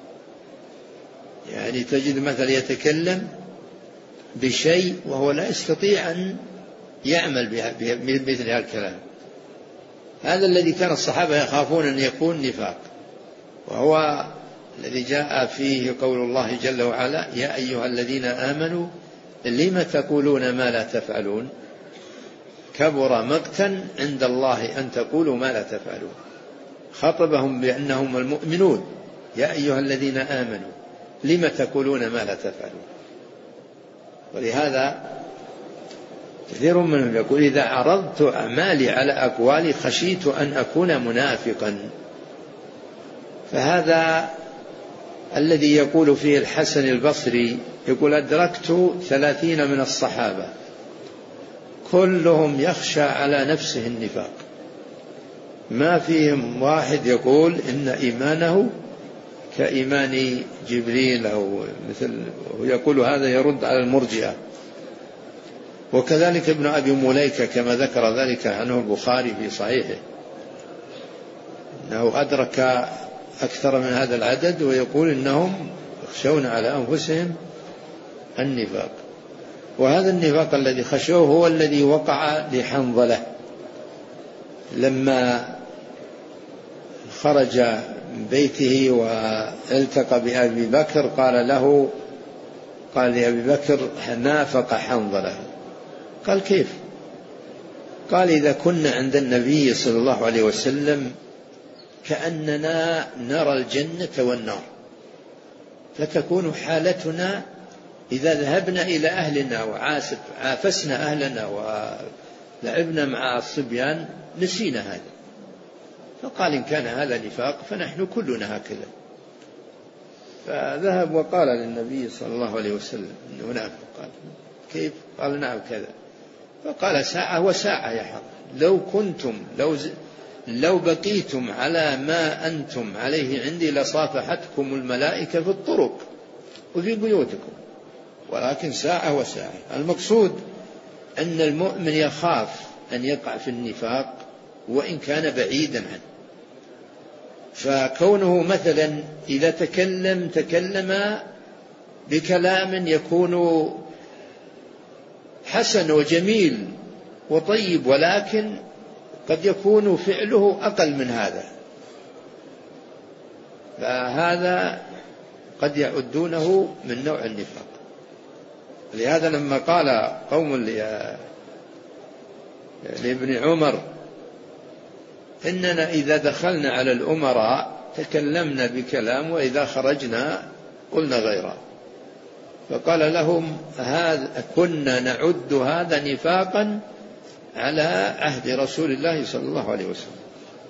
يعني تجد مثلا يتكلم بشيء وهو لا يستطيع أن يعمل بمثل هذا الكلام. هذا الذي كان الصحابة يخافون أن يكون نفاق، وهو الذي جاء فيه قول الله جل وعلا: يا أيها الذين آمنوا لم تقولون ما لا تفعلون كبر مقتا عند الله أن تقولوا ما لا تفعلون. خطبهم بأنهم المؤمنون: يا أيها الذين آمنوا لم تقولون ما لا تفعلون. ولهذا كثير منهم يقول: إذا عرضت أعمالي على أقوالي خشيت أن أكون منافقا. فهذا الذي يقول فيه الحسن البصري، يقول: أدركت ثلاثين من الصحابة كلهم يخشى على نفسه النفاق، ما فيهم واحد يقول إن إيمانه كإيمان جبريل أو مثل، ويقول هذا يرد على المرجئة. وكذلك ابن أبي مليكة كما ذكر ذلك عنه البخاري في صحيحه، أنه أدرك أكثر من هذا العدد، ويقول إنهم يخشون على أنفسهم النفاق. وهذا النفاق الذي خشوه هو الذي وقع لحنظلة لما خرج من بيته والتقى بأبي بكر، قال له قال لأبي بكر: نافق حنظلة. قال: كيف؟ قال: إذا كنا عند النبي صلى الله عليه وسلم كأننا نرى الجنة والنار، فتكون حالتنا إذا ذهبنا إلى أهلنا وعافسنا أهلنا ولعبنا مع الصبيان نسينا هذا. فقال: إن كان هذا نفاق فنحن كلنا هكذا. فذهب وقال للنبي صلى الله عليه وسلم إنه نافق. قال: كيف؟ قال: نعم كذا. فقال: ساعة وساعة يا حق، لو كنتم لو ز... لو بقيتم على ما أنتم عليه عندي لصافحتكم الملائكة في الطرق وفي بيوتكم، ولكن ساعة وساعة. المقصود أن المؤمن يخاف أن يقع في النفاق وإن كان بعيدا عنه. فكونه مثلا إذا تكلم تكلم بكلام يكون حسن وجميل وطيب، ولكن قد يكون فعله أقل من هذا، فهذا قد يعدونه من نوع النفاق. لهذا لما قال قوم لابن عمر: إننا إذا دخلنا على الأمراء تكلمنا بكلام وإذا خرجنا قلنا غيره، فقال لهم: هذا كنا نعد هذا نفاقا على عهد رسول الله صلى الله عليه وسلم.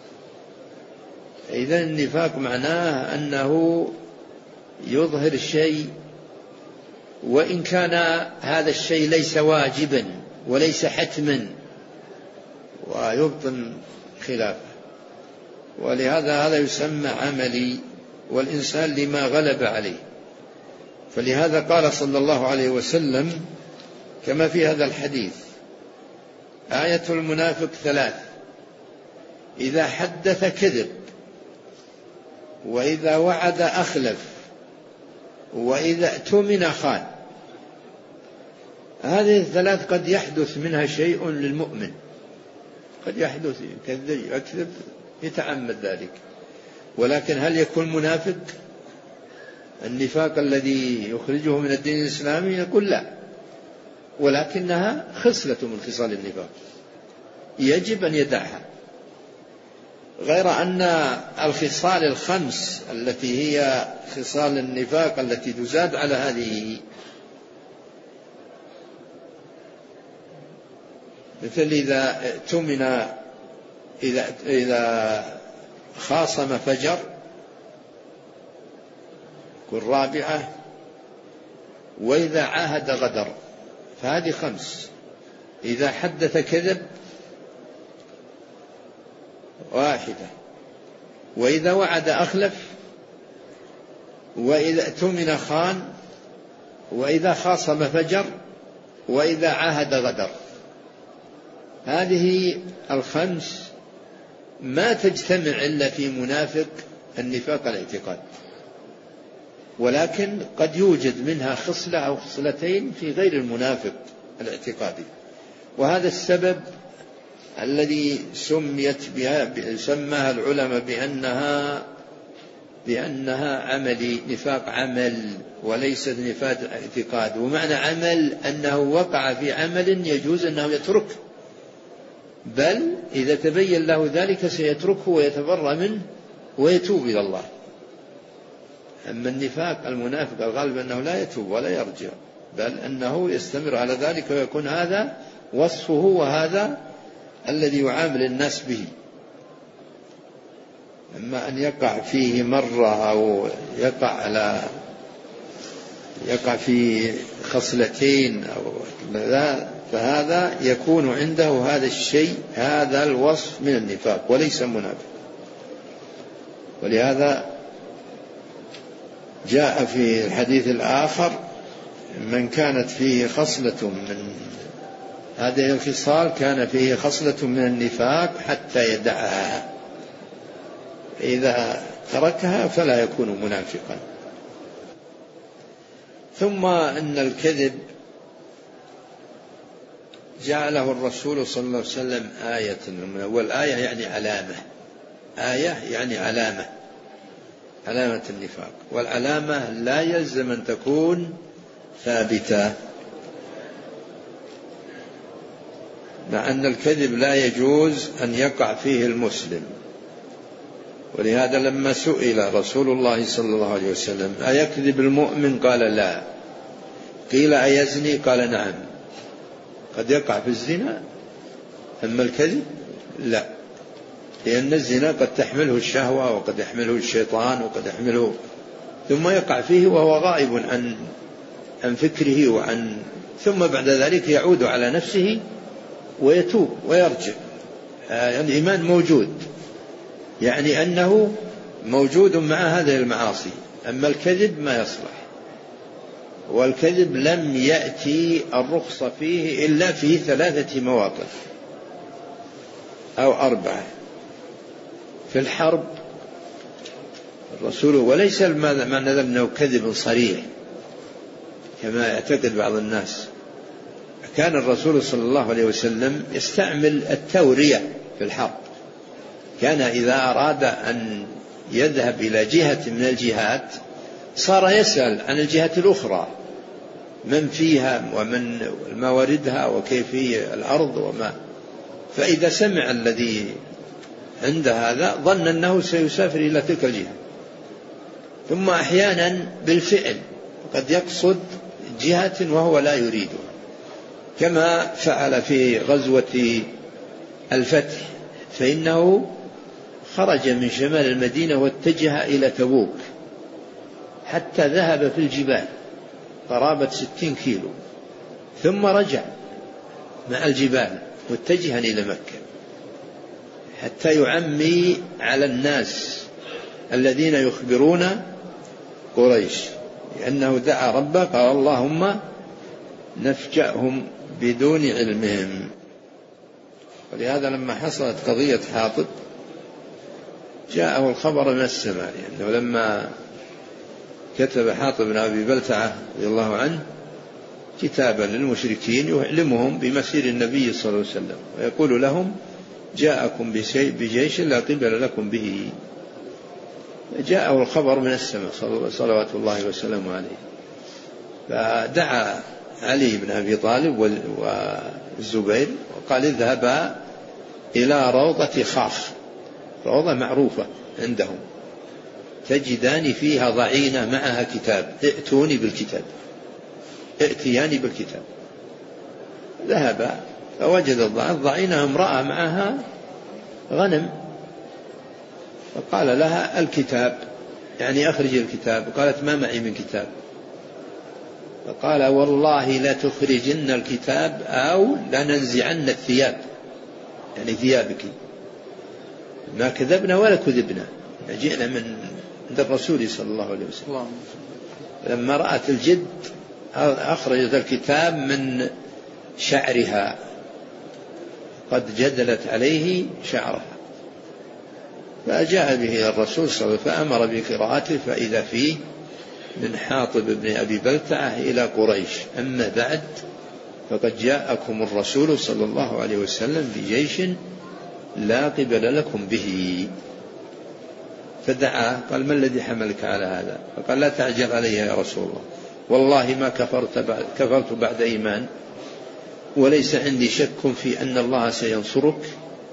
إذن النفاق معناه أنه يظهر الشيء وإن كان هذا الشيء ليس واجبا وليس حتما، ويبطن خلافه. ولهذا هذا يسمى عملي، والإنسان لما غلب عليه. فلهذا قال صلى الله عليه وسلم كما في هذا الحديث: آية المنافق ثلاث: إذا حدث كذب، وإذا وعد أخلف، وإذا اؤتمن خان. هذه الثلاث قد يحدث منها شيء للمؤمن، قد يحدث يكذب يكذب يتعمد ذلك، ولكن هل يكون منافق؟ النفاق الذي يخرجه من الدين الإسلامي يقول لا، ولكنها خصلة من خصال النفاق يجب أن يدعها. غير أن الخصال الخمس التي هي خصال النفاق التي تزاد على هذه مثل إذا اؤتمن إذا إذا خاصم فجر. والرابعة وإذا عاهد غدر. فهذه خمس. إذا حدث كذب واحدة، وإذا وعد أخلف، وإذا اؤتمن خان، وإذا خاصم فجر، وإذا عاهد غدر. هذه الخمس ما تجتمع إلا في منافق النفاق الاعتقاد، ولكن قد يوجد منها خصلة أو خصلتين في غير المنافق الاعتقادي. وهذا السبب الذي سميت بها سماها العلماء بأنها بأنها عملي، نفاق عمل وليست نفاق اعتقاد. ومعنى عمل أنه وقع في عمل يجوز أنه يترك، بل إذا تبين له ذلك سيتركه ويتبرأ منه ويتوب إلى الله. أما النفاق المنافق الغالب أنه لا يتوب ولا يرجع، بل أنه يستمر على ذلك ويكون هذا وصفه وهذا الذي يعامل الناس به. أما أن يقع فيه مرة أو يقع على يقع في خصلتين أو لا، فهذا يكون عنده هذا الشيء، هذا الوصف من النفاق وليس منافق. ولهذا جاء في الحديث الآخر: من كانت فيه خصلة من هذه الخصال كان فيه خصلة من النفاق حتى يدعها، إذا تركها فلا يكون منافقا. ثم أن الكذب جعله الرسول صلى الله عليه وسلم آية، والآية يعني علامة، آية يعني علامة، علامة النفاق. والعلامة لا يلزم أن تكون ثابتة، مع أن الكذب لا يجوز أن يقع فيه المسلم. ولهذا لما سئل رسول الله صلى الله عليه وسلم: أيكذب المؤمن؟ قال: لا. قيل: أيزني؟ قال: نعم. قد يقع في الزنا، أما الكذب لا، لأن الزنا قد تحمله الشهوة وقد يحمله الشيطان وقد يحمله، ثم يقع فيه وهو غائب عن عن فكره وعن ثم بعد ذلك يعود على نفسه ويتوب ويرجع. يعني الإيمان موجود، يعني أنه موجود مع هذه المعاصي. أما الكذب ما يصلح، والكذب لم يأتي الرخصة فيه إلا في ثلاثة مواقف أو أربعة. في الحرب الرسول، وليس معنى ذلك أنه كذب صريح كما يعتقد بعض الناس، كان الرسول صلى الله عليه وسلم يستعمل التورية في الحرب. كان إذا أراد أن يذهب إلى جهة من الجهات صار يسأل عن الجهة الأخرى من فيها ومن مواردها وكيف هي الأرض وما، فإذا سمع الذي عند هذا ظن أنه سيسافر إلى تلك الجهة. ثم أحيانا بالفعل قد يقصد جهة وهو لا يريدها، كما فعل في غزوة الفتح، فإنه خرج من شمال المدينة واتجه إلى تبوك حتى ذهب في الجبال قرابة ستين كيلو، ثم رجع مع الجبال متجها إلى مكة حتى يعمي على الناس الذين يخبرون قريش، لأنه دعا ربه قال: اللهم نفجأهم بدون علمهم. ولهذا لما حصلت قضية حاطب جاءه الخبر من السماء، لأنه لما كتب حاطب بن أبي بلتعة رضي الله عنه كتابا للمشركين يعلمهم بمسير النبي صلى الله عليه وسلم ويقول لهم: جاءكم بجيش لا قبل لكم به. جاءه الخبر من السماء صلوات الله وسلامه عليه، فدعا علي بن أبي طالب والزبير وقال: اذهبا إلى روضة خاف، روضة معروفة عندهم، تجدان فيها ضعينة معها كتاب، ائتوني بالكتاب، ائتياني بالكتاب. ذهب فوجد ضعينها امرأة معها غنم، فقال لها الكتاب، يعني أخرج الكتاب. قالت ما معي من كتاب. فقال والله لا تخرجن الكتاب أو لننزعن الثياب، يعني ثيابك. ما كذبنا ولا كذبنا، جئنا من عند الرسول صلى الله عليه وسلم. لما رأت الجد أخرجت الكتاب من شعرها، قد جدلت عليه شعرها، فجاء به إلى الرسول صلى الله عليه وسلم فأمر بقراءته، فإذا فيه من حاطب بن أبي بلتعة إلى قريش: أما بعد فقد جاءكم الرسول صلى الله عليه وسلم بجيش لا قبل لكم به. فدعا قال: ما الذي حملك على هذا؟ فقال: لا تعجل علي يا رسول الله، والله ما كفرت بعد, كفرت بعد إيمان، وليس عندي شك في أن الله سينصرك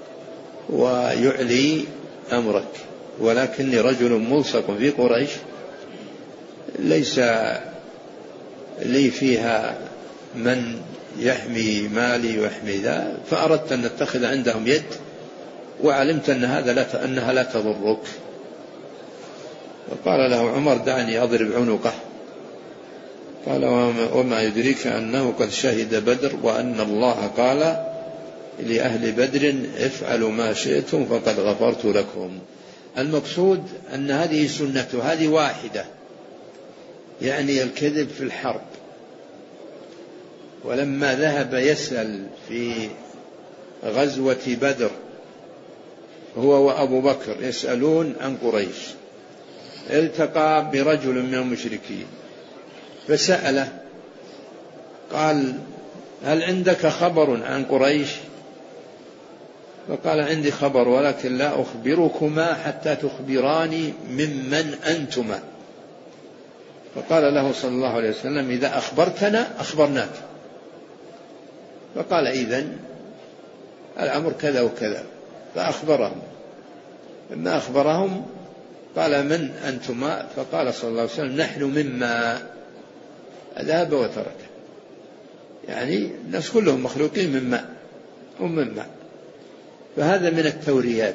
ويعلي أمرك، ولكني رجل ملصق في قريش ليس لي فيها من يحمي مالي ويحمي ذا، فأردت أن نتخذ عندهم يد، وعلمت أن هذا لا أنها لا تضرك. وقال له عمر: دعني أضرب عنقه. قال: وما يدريك أنه قد شهد بدر، وأن الله قال لأهل بدر: افعلوا ما شئتم فقد غفرت لكم. المقصود أن هذه سنته، هذه واحدة، يعني الكذب في الحرب. ولما ذهب يسأل في غزوة بدر هو وأبو بكر يسألون عن قريش، التقى برجل من المشركين فسأله، قال: هل عندك خبر عن قريش؟ فقال: عندي خبر، ولكن لا أخبركما حتى تخبراني ممن أنتما. فقال له صلى الله عليه وسلم: إذا أخبرتنا أخبرناك. فقال: إذن الأمر كذا وكذا. فأخبرهم. لما أخبرهم قال: من أنتما؟ فقال صلى الله عليه وسلم: نحن مما. ذهب وترك، يعني الناس كلهم مخلوقين من ماء ومن ماء. فهذا من التوريات.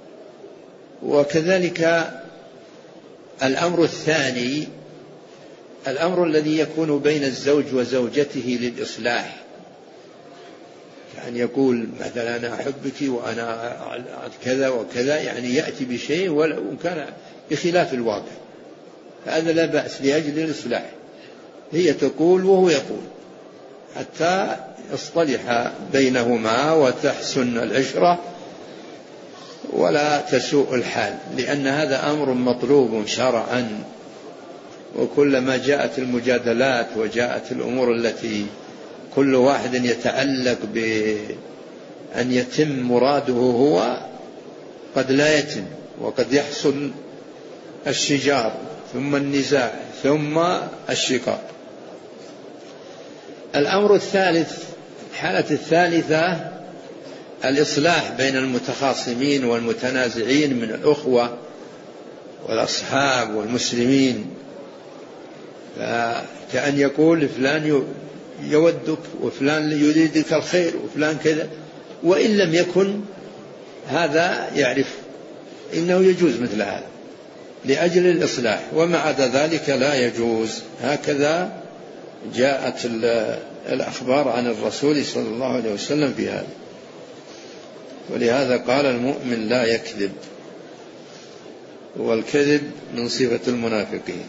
وكذلك الأمر الثاني، الأمر الذي يكون بين الزوج وزوجته للإصلاح، يعني يقول مثلا: أنا أحبك وأنا كذا وكذا، يعني يأتي بشيء ولو كان بخلاف الواقع، هذا لا بأس لأجل الإصلاح. هي تقول وهو يقول حتى يصطلح بينهما وتحسن العشرة ولا تسوء الحال، لأن هذا أمر مطلوب شرعا. وكلما جاءت المجادلات وجاءت الأمور التي كل واحد يتعلق بأن يتم مراده هو، قد لا يتم، وقد يحصل الشجار ثم النزاع ثم الشقاق. الأمر الثالث، الحالة الثالثة، الإصلاح بين المتخاصمين والمتنازعين من الأخوة والأصحاب والمسلمين. كأن يقول: فلان يودك وفلان يريدك الخير وفلان كذا، وإن لم يكن هذا يعرف إنه يجوز مثل هذا لأجل الإصلاح، وما عدا ذلك لا يجوز. هكذا جاءت الأخبار عن الرسول صلى الله عليه وسلم في هذا. ولهذا قال: المؤمن لا يكذب، والكذب من صفة المنافقين.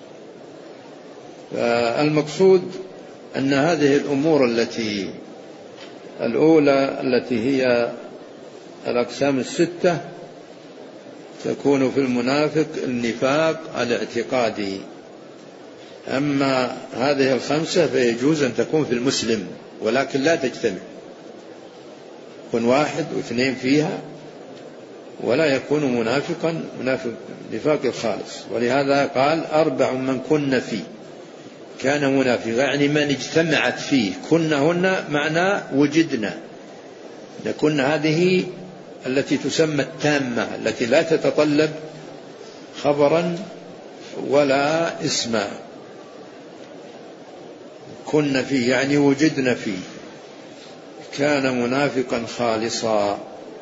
فالمقصود أن هذه الأمور التي الأولى التي هي الأقسام الستة تكون في المنافق النفاق الاعتقادي. أما هذه الخمسة فيجوز أن تكون في المسلم، ولكن لا تجتمع، يكون واحد واثنين فيها، ولا يكون منافقا منافق نفاق الخالص. ولهذا قال: أربع من كن فيه كان منافقا، يعني من اجتمعت فيه كنهن، معنى وجدنا. لكن هذه التي تسمى التامة، التي لا تتطلب خبرا ولا اسما. كن فيه يعني وجدنا فيه. كان منافقا خالصا،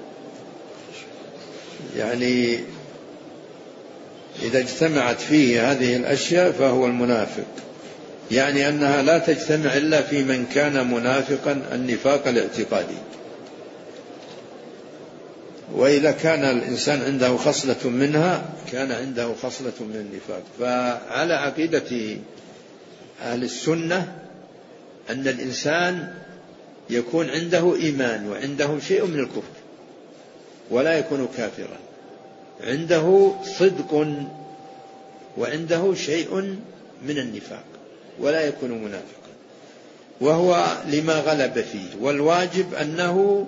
يعني إذا اجتمعت فيه هذه الأشياء فهو المنافق، يعني أنها لا تجتمع إلا في من كان منافقا النفاق الاعتقادي. وإذا كان الإنسان عنده خصلة منها كان عنده خصلة من النفاق. فعلى عقيدة أهل السنة أن الإنسان يكون عنده إيمان وعنده شيء من الكفر ولا يكون كافرا، عنده صدق وعنده شيء من النفاق ولا يكون منافقا، وهو لما غلب فيه. والواجب أنه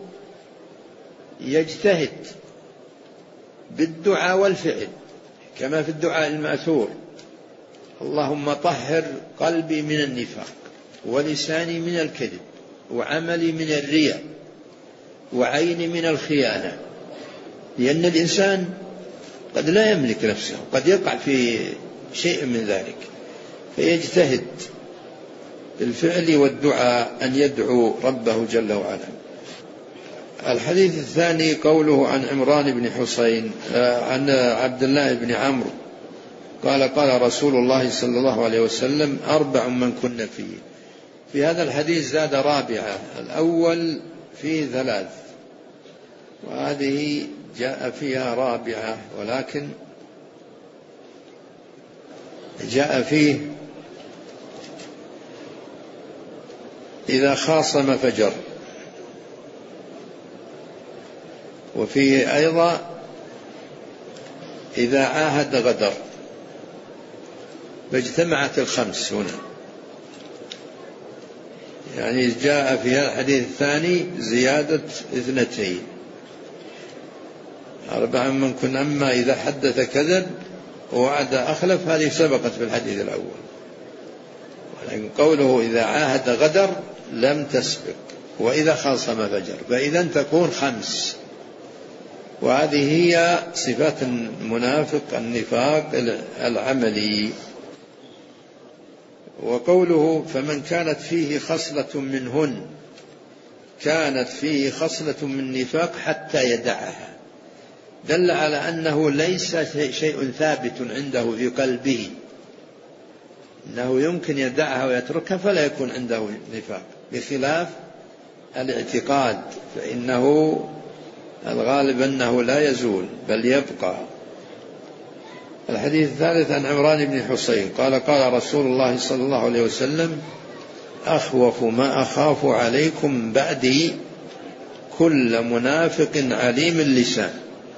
يجتهد بالدعاء والفعل، كما في الدعاء المأثور: اللهم طهر قلبي من النفاق ولساني من الكذب وعملي من الرياء وعيني من الخيانة. لأن الإنسان قد لا يملك نفسه، قد يقع في شيء من ذلك، فيجتهد بالفعل والدعاء أن يدعو ربه جل وعلا. الحديث الثاني قوله عن عمران بن حسين عن عبد الله بن عمرو قال قال رسول الله صلى الله عليه وسلم: أربع من كن فيه. في هذا الحديث زاد رابعة، الأول فيه ثلاث، وهذه جاء فيها رابعة، ولكن جاء فيه إذا خاصم فجر، وفيه أيضا إذا عاهد غدر، فاجتمعت الخمس هنا. يعني جاء في هذا الحديث الثاني زيادة اثنتين، أربعا من كن. أما إذا حدث كذب ووعد أخلف هذه سبقت في الحديث الأول، ولكن قوله إذا عاهد غدر لم تسبق، وإذا خاصم فجر، فإذا تكون خمس. وهذه هي صفات المنافق النفاق العملي. وقوله فمن كانت فيه خصلة منهن، كانت فيه خصلة من نفاق حتى يدعها، دل على أنه ليس شيء ثابت عنده في قلبه، أنه يمكن يدعها ويتركها فلا يكون عنده نفاق، بخلاف الاعتقاد فإنه الغالب أنه لا يزول بل يبقى. الحديث الثالث عن عمران بن حسين قال قال رسول الله صلى الله عليه وسلم: أخوف ما أخاف عليكم بعدي كل منافق عليم اللسان.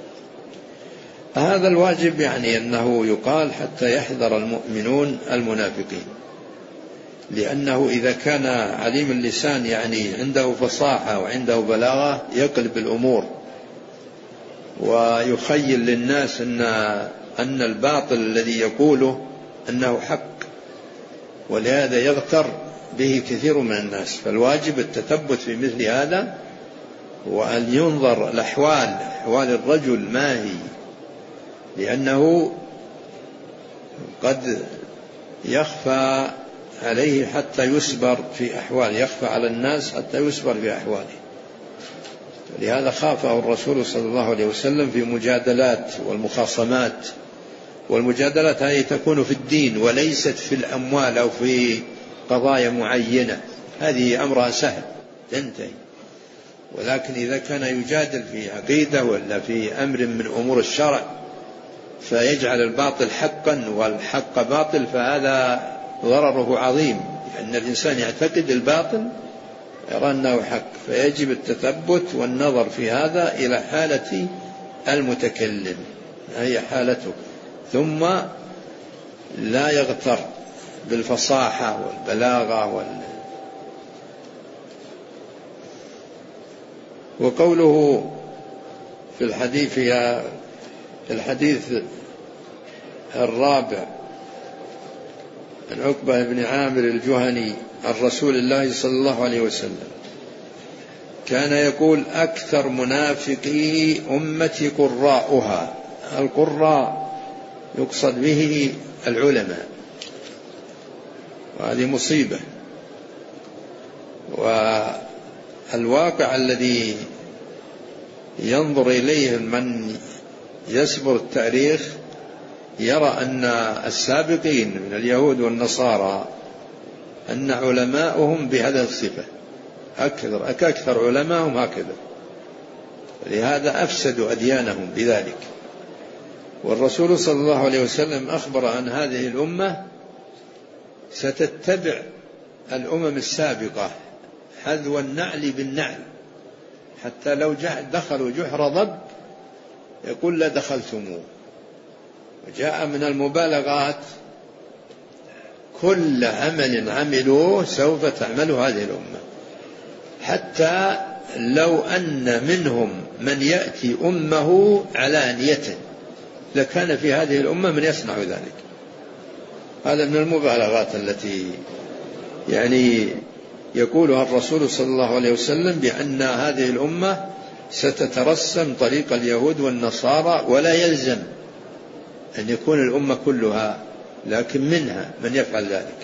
هذا الواجب يعني أنه يقال حتى يحذر المؤمنون المنافقين، لأنه إذا كان عليم اللسان يعني عنده فصاحة وعنده بلاغة يقلب الأمور ويخيل للناس أن أن الباطل الذي يقوله أنه حق، ولهذا يغتر به كثير من الناس. فالواجب التثبت في مثل هذا، وأن ينظر الأحوال، أحوال الرجل ما هي، لأنه قد يخفى عليه حتى يسبر في أحوال، يخفى على الناس حتى يسبر في أحواله. لهذا خافه الرسول صلى الله عليه وسلم في مجادلات والمخاصمات. والمجادلات هذه تكون في الدين وليست في الأموال أو في قضايا معينة، هذه أمرها سهل تنتهي. ولكن إذا كان يجادل في عقيدة ولا في أمر من أمور الشرع فيجعل الباطل حقا والحق باطل، فهذا ضرره عظيم، لأن الإنسان يعتقد الباطل يرى أنه حق. فيجب التثبت والنظر في هذا إلى حالة المتكلم، هي حالته، ثم لا يغتر بالفصاحة والبلاغة وال... وقوله في الحديث في الحديث الرابع عن عقبة بن عامر الجهني عن رسول الله صلى الله عليه وسلم كان يقول: أكثر منافقي أمتي قراؤها. القراء يقصد به العلماء، وهذه مصيبة. الواقع الذي ينظر إليه من يسبر التاريخ يرى أن السابقين من اليهود والنصارى أن علماءهم بهذا الصفة أكثر أكثر علماءهم هكذا، لهذا أفسدوا أديانهم بذلك. والرسول صلى الله عليه وسلم أخبر أن هذه الأمة ستتبع الأمم السابقة حذو النعل بالنعل، حتى لو دخلوا جحر ضب يقول لا دخلتموه. وجاء من المبالغات كل عمل عملوه سوف تعمله هذه الأمة، حتى لو أن منهم من يأتي أمه علانية لكان في هذه الأمة من يصنع ذلك. هذا من المبالغات التي يعني يقولها الرسول صلى الله عليه وسلم بأن هذه الأمة ستترسم طريق اليهود والنصارى، ولا يلزم أن يكون الأمة كلها، لكن منها من يفعل ذلك.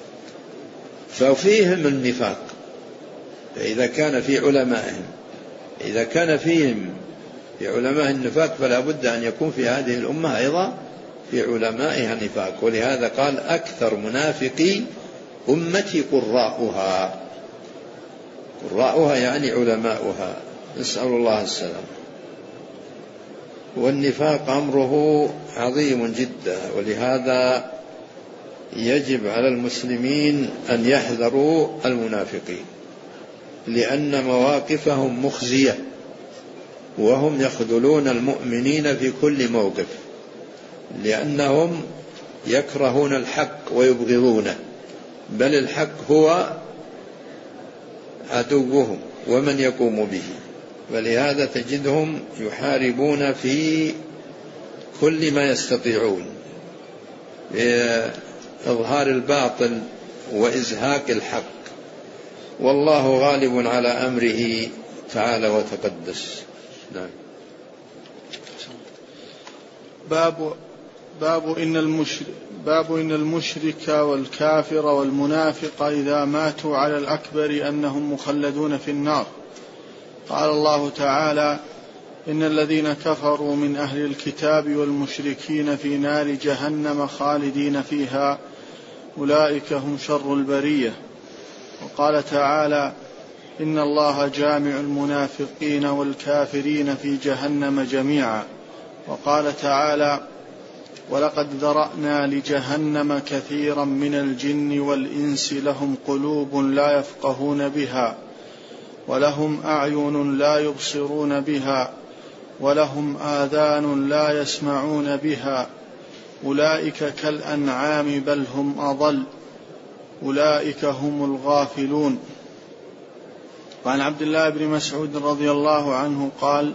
ففيهم النفاق، فإذا كان في علمائهم إذا كان فيهم في علماء النفاق فلا بد أن يكون في هذه الأمة أيضا في علمائها نفاق. ولهذا قال أكثر منافقي أمتي قراؤها، قراؤها يعني علماؤها، نسأل الله السلام. والنفاق أمره عظيم جدا، ولهذا يجب على المسلمين أن يحذروا المنافقين، لأن مواقفهم مخزية، وهم يخذلون المؤمنين في كل موقف، لأنهم يكرهون الحق ويبغضونه، بل الحق هو عدوهم ومن يقوم به. ولهذا تجدهم يحاربون في كل ما يستطيعون بإظهار الباطل وإزهاق الحق، والله غالب على أمره تعالى وتقدس. نعم. باب باب إن المشرك باب إن المشرك والكافر والمنافق إذا ماتوا على الأكبر أنهم مخلدون في النار. قال الله تعالى: إن الذين كفروا من أهل الكتاب والمشركين في نار جهنم خالدين فيها أولئك هم شر البرية. وقال تعالى: إن الله جامع المنافقين والكافرين في جهنم جميعا. وقال تعالى: ولقد ذرأنا لجهنم كثيرا من الجن والإنس لهم قلوب لا يفقهون بها ولهم أعين لا يبصرون بها ولهم آذان لا يسمعون بها أولئك كالأنعام بل هم أضل أولئك هم الغافلون. وعن عبد الله بن مسعود رضي الله عنه قال: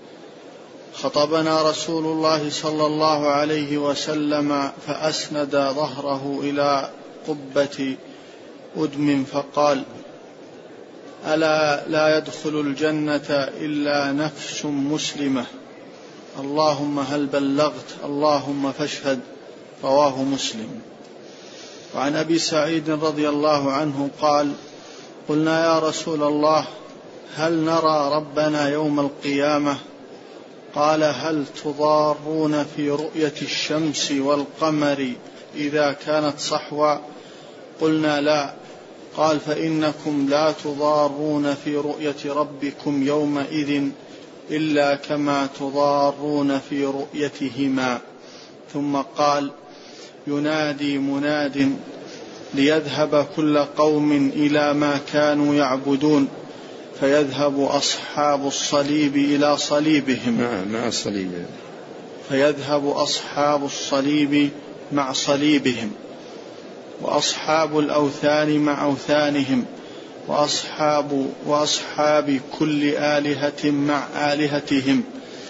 خطبنا رسول الله صلى الله عليه وسلم فأسند ظهره إلى قبة أدم فقال: ألا لا يدخل الجنة إلا نفس مسلمة، اللهم هل بلغت، اللهم فاشهد. رواه مسلم. وعن أبي سعيد رضي الله عنه قال: قلنا يا رسول الله هل نرى ربنا يوم القيامة؟ قال: هل تضارون في رؤية الشمس والقمر إذا كانت صحوا؟ قلنا لا. قال: فإنكم لا تضارون في رؤية ربكم يومئذ إلا كما تضارون في رؤيتهما. ثم قال: ينادي مناد ليذهب كل قوم إلى ما كانوا يعبدون، فيذهب أصحاب الصليب إلى صليبهم مع صليبهم فيذهب أصحاب الصليب مع صليبهم، وأصحاب الأوثان مع أوثانهم، وأصحاب, وأصحاب كل آلهة مع آلهتهم،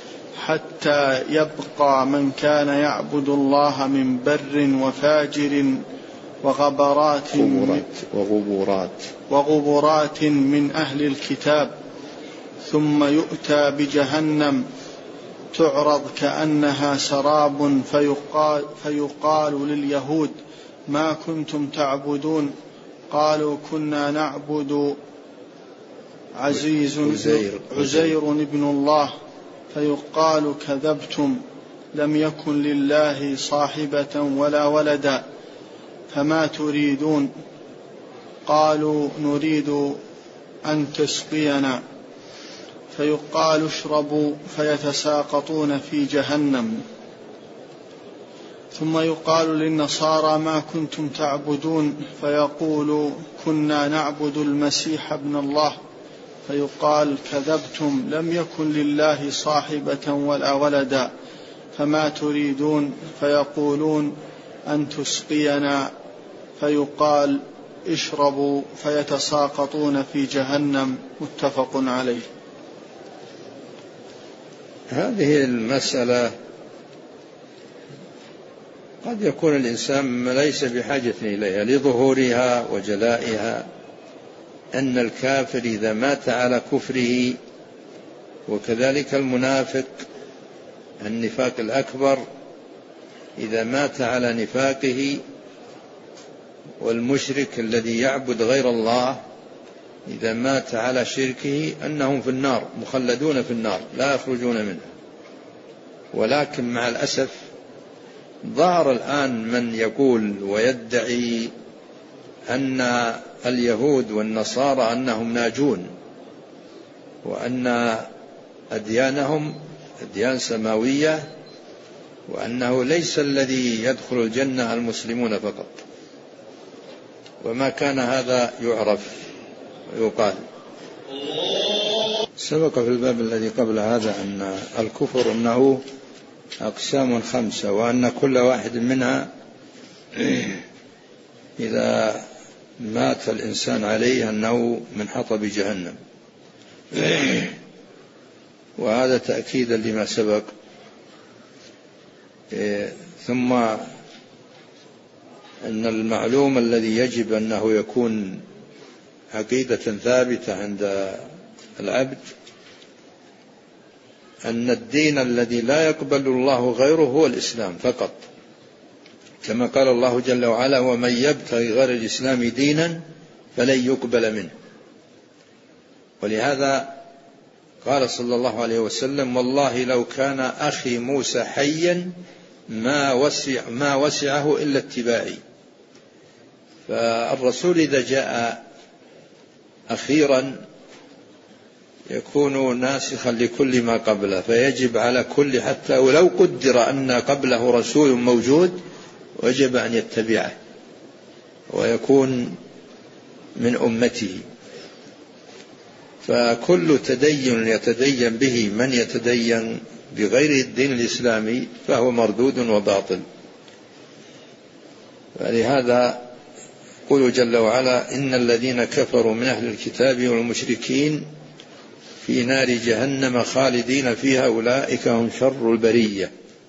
حتى يبقى من كان يعبد الله من بر وفاجر وغبرات وغبورات وغبرات من أهل الكتاب. ثم يؤتى بجهنم تعرض كأنها سراب، فيقال, فيقال لليهود: ما كنتم تعبدون؟ قالوا: كنا نعبد عزيز عزير, عزير بن الله، فيقال كذبتم، لم يكن لله صاحبة ولا ولدا، فما تريدون؟ قالوا نريد أن تسقينا. فيقال اشربوا، فيتساقطون في جهنم. ثم يقال للنصارى ما كنتم تعبدون؟ فيقول كنا نعبد المسيح ابن الله. فيقال كذبتم، لم يكن لله صاحبة ولا ولدا، فما تريدون؟ فيقولون أن تسقينا. فيقال اشربوا، فيتساقطون في جهنم. متفق عليه. هذه المسألة قد يكون الإنسان ليس بحاجة إليها لظهورها وجلائها، أن الكافر إذا مات على كفره، وكذلك المنافق النفاق الأكبر إذا مات على نفاقه، والمشرك الذي يعبد غير الله إذا مات على شركه، أنهم في النار مخلدون في النار لا يخرجون منها. ولكن مع الأسف ظهر الآن من يقول ويدعي أن اليهود والنصارى أنهم ناجون، وأن أديانهم أديان سماوية، وأنه ليس الذي يدخل الجنة المسلمون فقط. وما كان هذا يعرف ويقال. سبق في الباب الذي قبل هذا أن الكفر أنه أقسام خمسة، وأن كل واحد منها إذا مات الإنسان عليه أنه من حطب جهنم. وهذا تأكيدا لما سبق. ثم أن المعلوم الذي يجب أنه يكون عقيدة ثابتة عند العبد أن الدين الذي لا يقبل الله غيره هو الإسلام فقط، كما قال الله جل وعلا ومن يبتغي غير الإسلام دينا فلن يقبل منه. ولهذا قال صلى الله عليه وسلم والله لو كان أخي موسى حيا ما وسع ما وسعه إلا اتباعي. فالرسول إذا جاء أخيرا يكون ناسخا لكل ما قبله، فيجب على كل حتى ولو قدر أن قبله رسول موجود وجب أن يتبعه ويكون من أمته. فكل تدين يتدين به من يتدين بغير الدين الإسلامي فهو مردود وباطل. فلهذا يقول جل وعلا إن الذين كفروا من أهل الكتاب والمشركين في نار جهنم خالدين فيها أولئك هم شر البرية.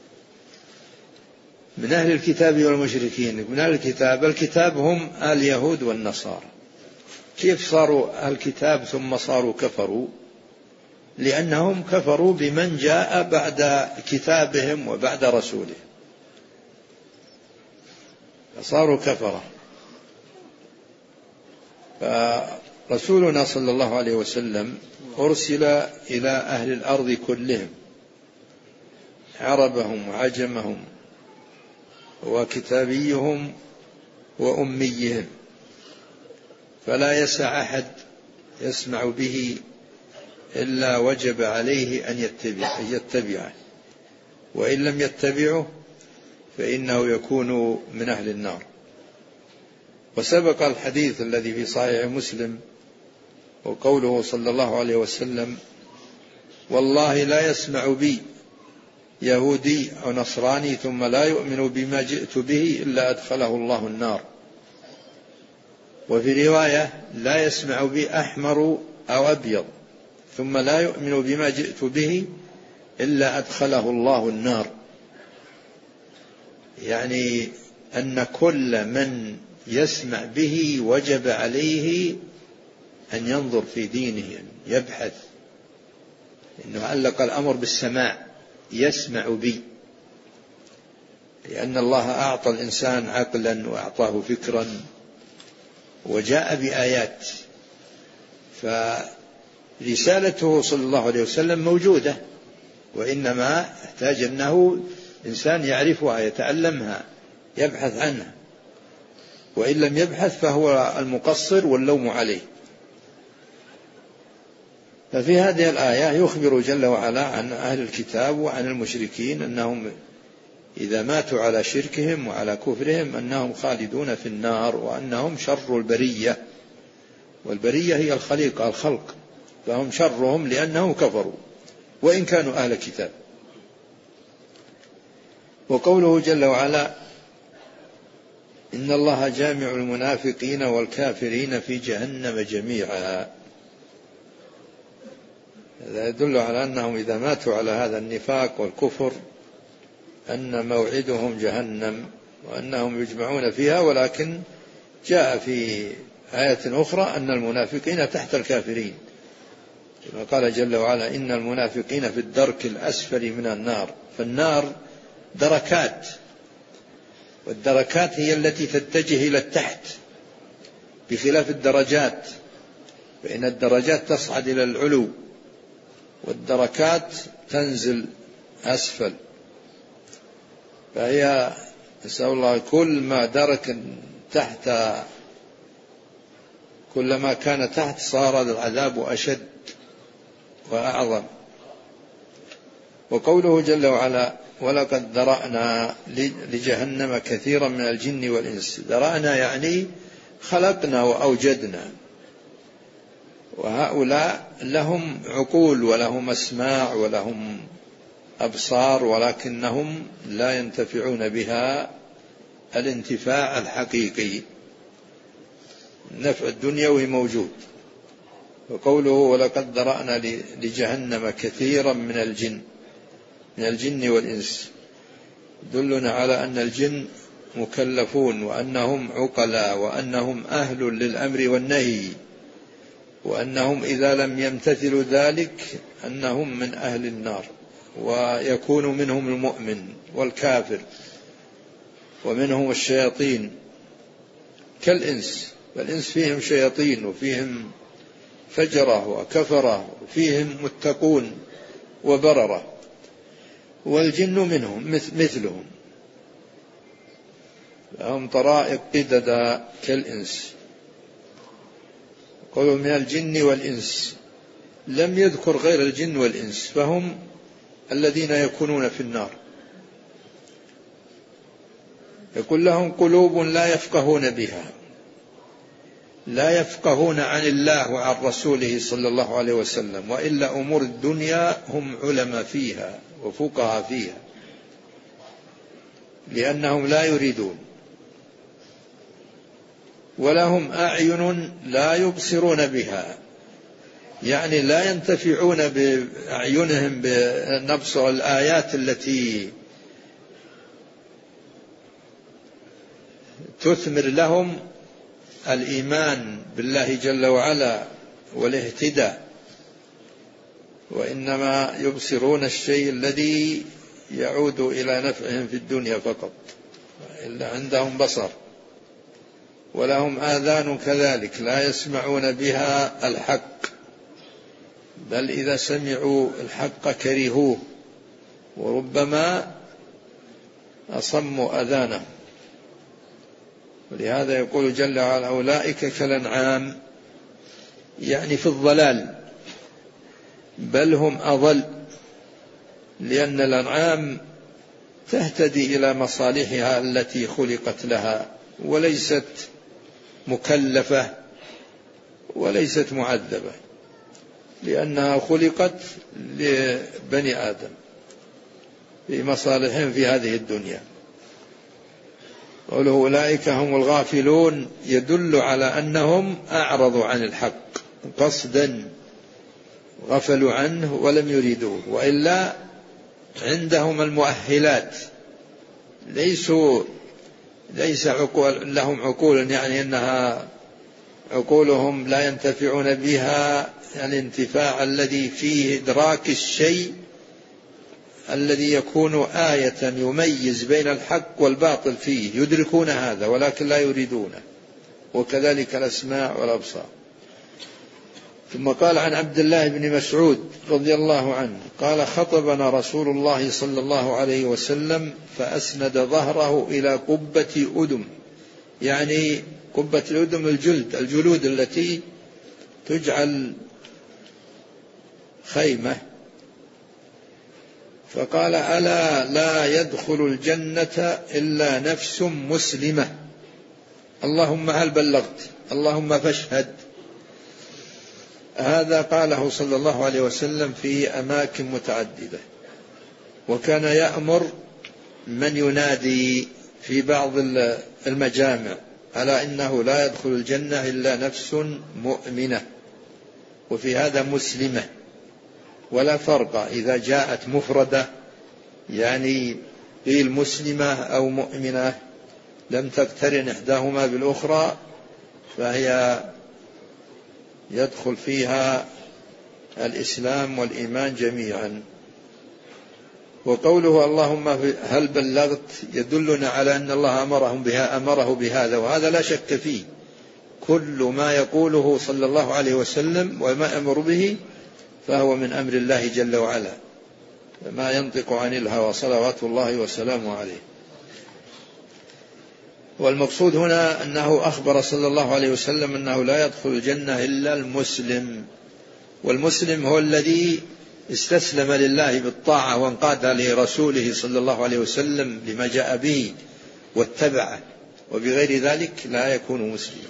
من أهل الكتاب والمشركين، من أهل الكتاب الكتاب هم اليهود والنصارى. كيف صاروا أهل الكتاب ثم صاروا كفروا؟ لأنهم كفروا بمن جاء بعد كتابهم وبعد رسولهم فصاروا كفرة. فرسولنا صلى الله عليه وسلم أرسل إلى أهل الأرض كلهم، عربهم وعجمهم وكتابيهم وأميهم، فلا يسع أحد يسمع به إلا وجب عليه أن يتبع يتبعه، وإن لم يتبعه فإنه يكون من أهل النار. وسبق الحديث الذي في صحيح مسلم وقوله صلى الله عليه وسلم والله لا يسمع بي يهودي أو نصراني ثم لا يؤمن بما جئت به إلا أدخله الله النار. وفي رواية لا يسمع بي أحمر أو أبيض ثم لا يؤمن بما جئت به إلا أدخله الله النار. يعني أن كل من يسمع به وجب عليه أن ينظر في دينه، يبحث، إنه علق الأمر بالسماع، يسمع بي، لأن الله أعطى الإنسان عقلا وأعطاه فكرا وجاء بآيات. رسالته صلى الله عليه وسلم موجودة، وإنما يحتاج أنه إنسان يعرفها يتعلمها يبحث عنها، وإن لم يبحث فهو المقصر واللوم عليه. ففي هذه الآية يخبر جل وعلا عن أهل الكتاب وعن المشركين أنهم إذا ماتوا على شركهم وعلى كفرهم أنهم خالدون في النار، وأنهم شر البرية، والبرية هي الخليقة الخلق، فهم شرهم لأنهم كفروا وإن كانوا أهل كتاب. وقوله جل وعلا إن الله جامع المنافقين والكافرين في جهنم جميعا، هذا يدل على أنهم إذا ماتوا على هذا النفاق والكفر أن موعدهم جهنم وأنهم يجمعون فيها. ولكن جاء في آية أخرى أن المنافقين تحت الكافرين، كما قال جل وعلا إن المنافقين في الدرك الأسفل من النار. فالنار دركات، والدركات هي التي تتجه إلى التحت بخلاف الدرجات، فإن الدرجات تصعد إلى العلو والدركات تنزل أسفل. فهي نسأل الله كل ما درك تحت كلما كان تحت صار العذاب أشد وأعظم. وقوله جل وعلا ولقد ذرأنا لجهنم كثيرا من الجن والإنس، ذرأنا يعني خلقنا وأوجدنا، وهؤلاء لهم عقول ولهم أسماع ولهم أبصار، ولكنهم لا ينتفعون بها الانتفاع الحقيقي، النفع الدنيوي موجود. وقوله ولقد ذرأنا لجهنم كثيرا من الجن من الجن والإنس دلنا على أن الجن مكلفون وأنهم عقلاء وأنهم أهل للأمر والنهي، وأنهم إذا لم يمتثلوا ذلك أنهم من أهل النار، ويكون منهم المؤمن والكافر ومنهم الشياطين كالإنس. فالإنس فيهم شياطين وفيهم فجرة وكفرة وفيهم متقون وبررة، والجن منهم مثلهم، هم طرائق قددا كالإنس. قالوا من الجن والإنس، لم يذكر غير الجن والإنس، فهم الذين يكونون في النار. يقول لهم قلوب لا يفقهون بها، لا يفقهون عن الله وعن رسوله صلى الله عليه وسلم، وإلا أمور الدنيا هم علماء فيها وفقهاء فيها، لأنهم لا يريدون. ولهم أعين لا يبصرون بها، يعني لا ينتفعون بأعينهم بنبصر الآيات التي تثمر لهم الإيمان بالله جل وعلا والاهتداء، وإنما يبصرون الشيء الذي يعود إلى نفعهم في الدنيا فقط، إلا عندهم بصر. ولهم آذان كذلك لا يسمعون بها الحق، بل إذا سمعوا الحق كرهوه، وربما أصموا أذانهم. ولهذا يقول جل وعلا أولئك كالأنعام، يعني في الضلال، بل هم أضل، لأن الأنعام تهتدي إلى مصالحها التي خلقت لها، وليست مكلفة وليست معذبة، لأنها خلقت لبني آدم في مصالحهم في هذه الدنيا. قوله أولئك هم الغافلون يدل على أنهم أعرضوا عن الحق قصدا، غفلوا عنه ولم يريدوه، وإلا عندهم المؤهلات، ليسوا ليس عقول لهم عقول، يعني أنها عقولهم لا ينتفعون بها الانتفاع الذي فيه إدراك الشيء الذي يكون آية يميز بين الحق والباطل فيه، يدركون هذا ولكن لا يريدونه، وكذلك الأسماع والأبصار. ثم قال عن عبد الله بن مسعود رضي الله عنه قال خطبنا رسول الله صلى الله عليه وسلم فأسند ظهره إلى قبة أدم، يعني قبة الأدم الجلد الجلود التي تجعل خيمة، فقال ألا لا يدخل الجنة إلا نفس مسلمة، اللهم هل بلغت، اللهم فاشهد. هذا قاله صلى الله عليه وسلم في أماكن متعددة، وكان يأمر من ينادي في بعض المجامع على إنه لا يدخل الجنة إلا نفس مؤمنة، وفي هذا مسلمة، ولا فرق إذا جاءت مفردة يعني قيل مسلمة أو مؤمنة لم تقترن إحداهما بالأخرى فهي يدخل فيها الإسلام والإيمان جميعا. وقوله اللهم هل بلغت يدلنا على أن الله أمرهم بها أمره بهذا، وهذا لا شك فيه، كل ما يقوله صلى الله عليه وسلم وما أمر به فهو من أمر الله جل وعلا، ما ينطق عن الهوى صلوات الله وسلامه عليه. والمقصود هنا أنه أخبر صلى الله عليه وسلم أنه لا يدخل الجنة إلا المسلم، والمسلم هو الذي استسلم لله بالطاعة وانقاد لرسوله صلى الله عليه وسلم لما جاء به واتبعه، وبغير ذلك لا يكون مسلما.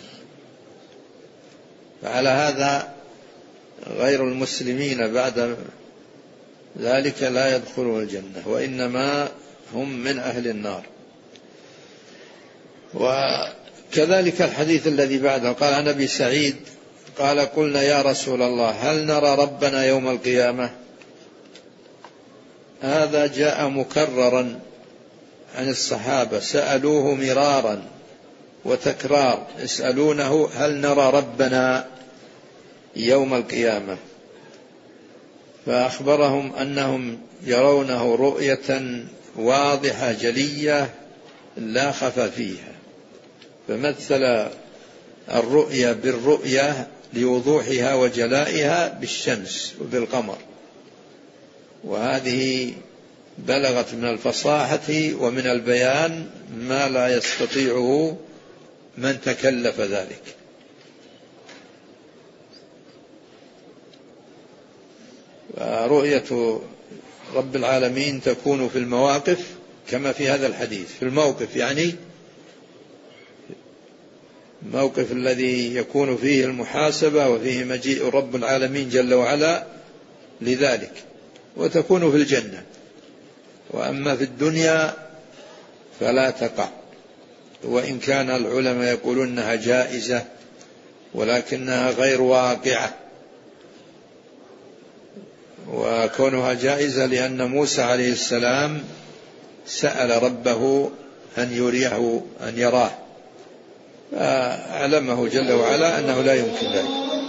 فعلى هذا غير المسلمين بعد ذلك لا يدخلون الجنة، وإنما هم من أهل النار. وكذلك الحديث الذي بعده قال عن أبي سعيد قال قلنا يا رسول الله هل نرى ربنا يوم القيامة؟ هذا جاء مكررا عن الصحابة، سألوه مرارا وتكرار يسألونه هل نرى ربنا يوم القيامة، فأخبرهم أنهم يرونه رؤية واضحة جلية لا خفى فيها، فمثل الرؤية بالرؤية لوضوحها وجلائها بالشمس وبالقمر، وهذه بلغت من الفصاحة ومن البيان ما لا يستطيعه من تكلف ذلك. رؤية رب العالمين تكون في المواقف كما في هذا الحديث، في الموقف يعني الموقف الذي يكون فيه المحاسبة وفيه مجيء رب العالمين جل وعلا لذلك، وتكون في الجنة. وأما في الدنيا فلا تقع، وإن كان العلماء يقولون أنها جائزة ولكنها غير واقعة، وكونها جائزة لأن موسى عليه السلام سأل ربه أن يريه أن يراه، فأعلمه جل وعلا أنه لا يمكن ذلك.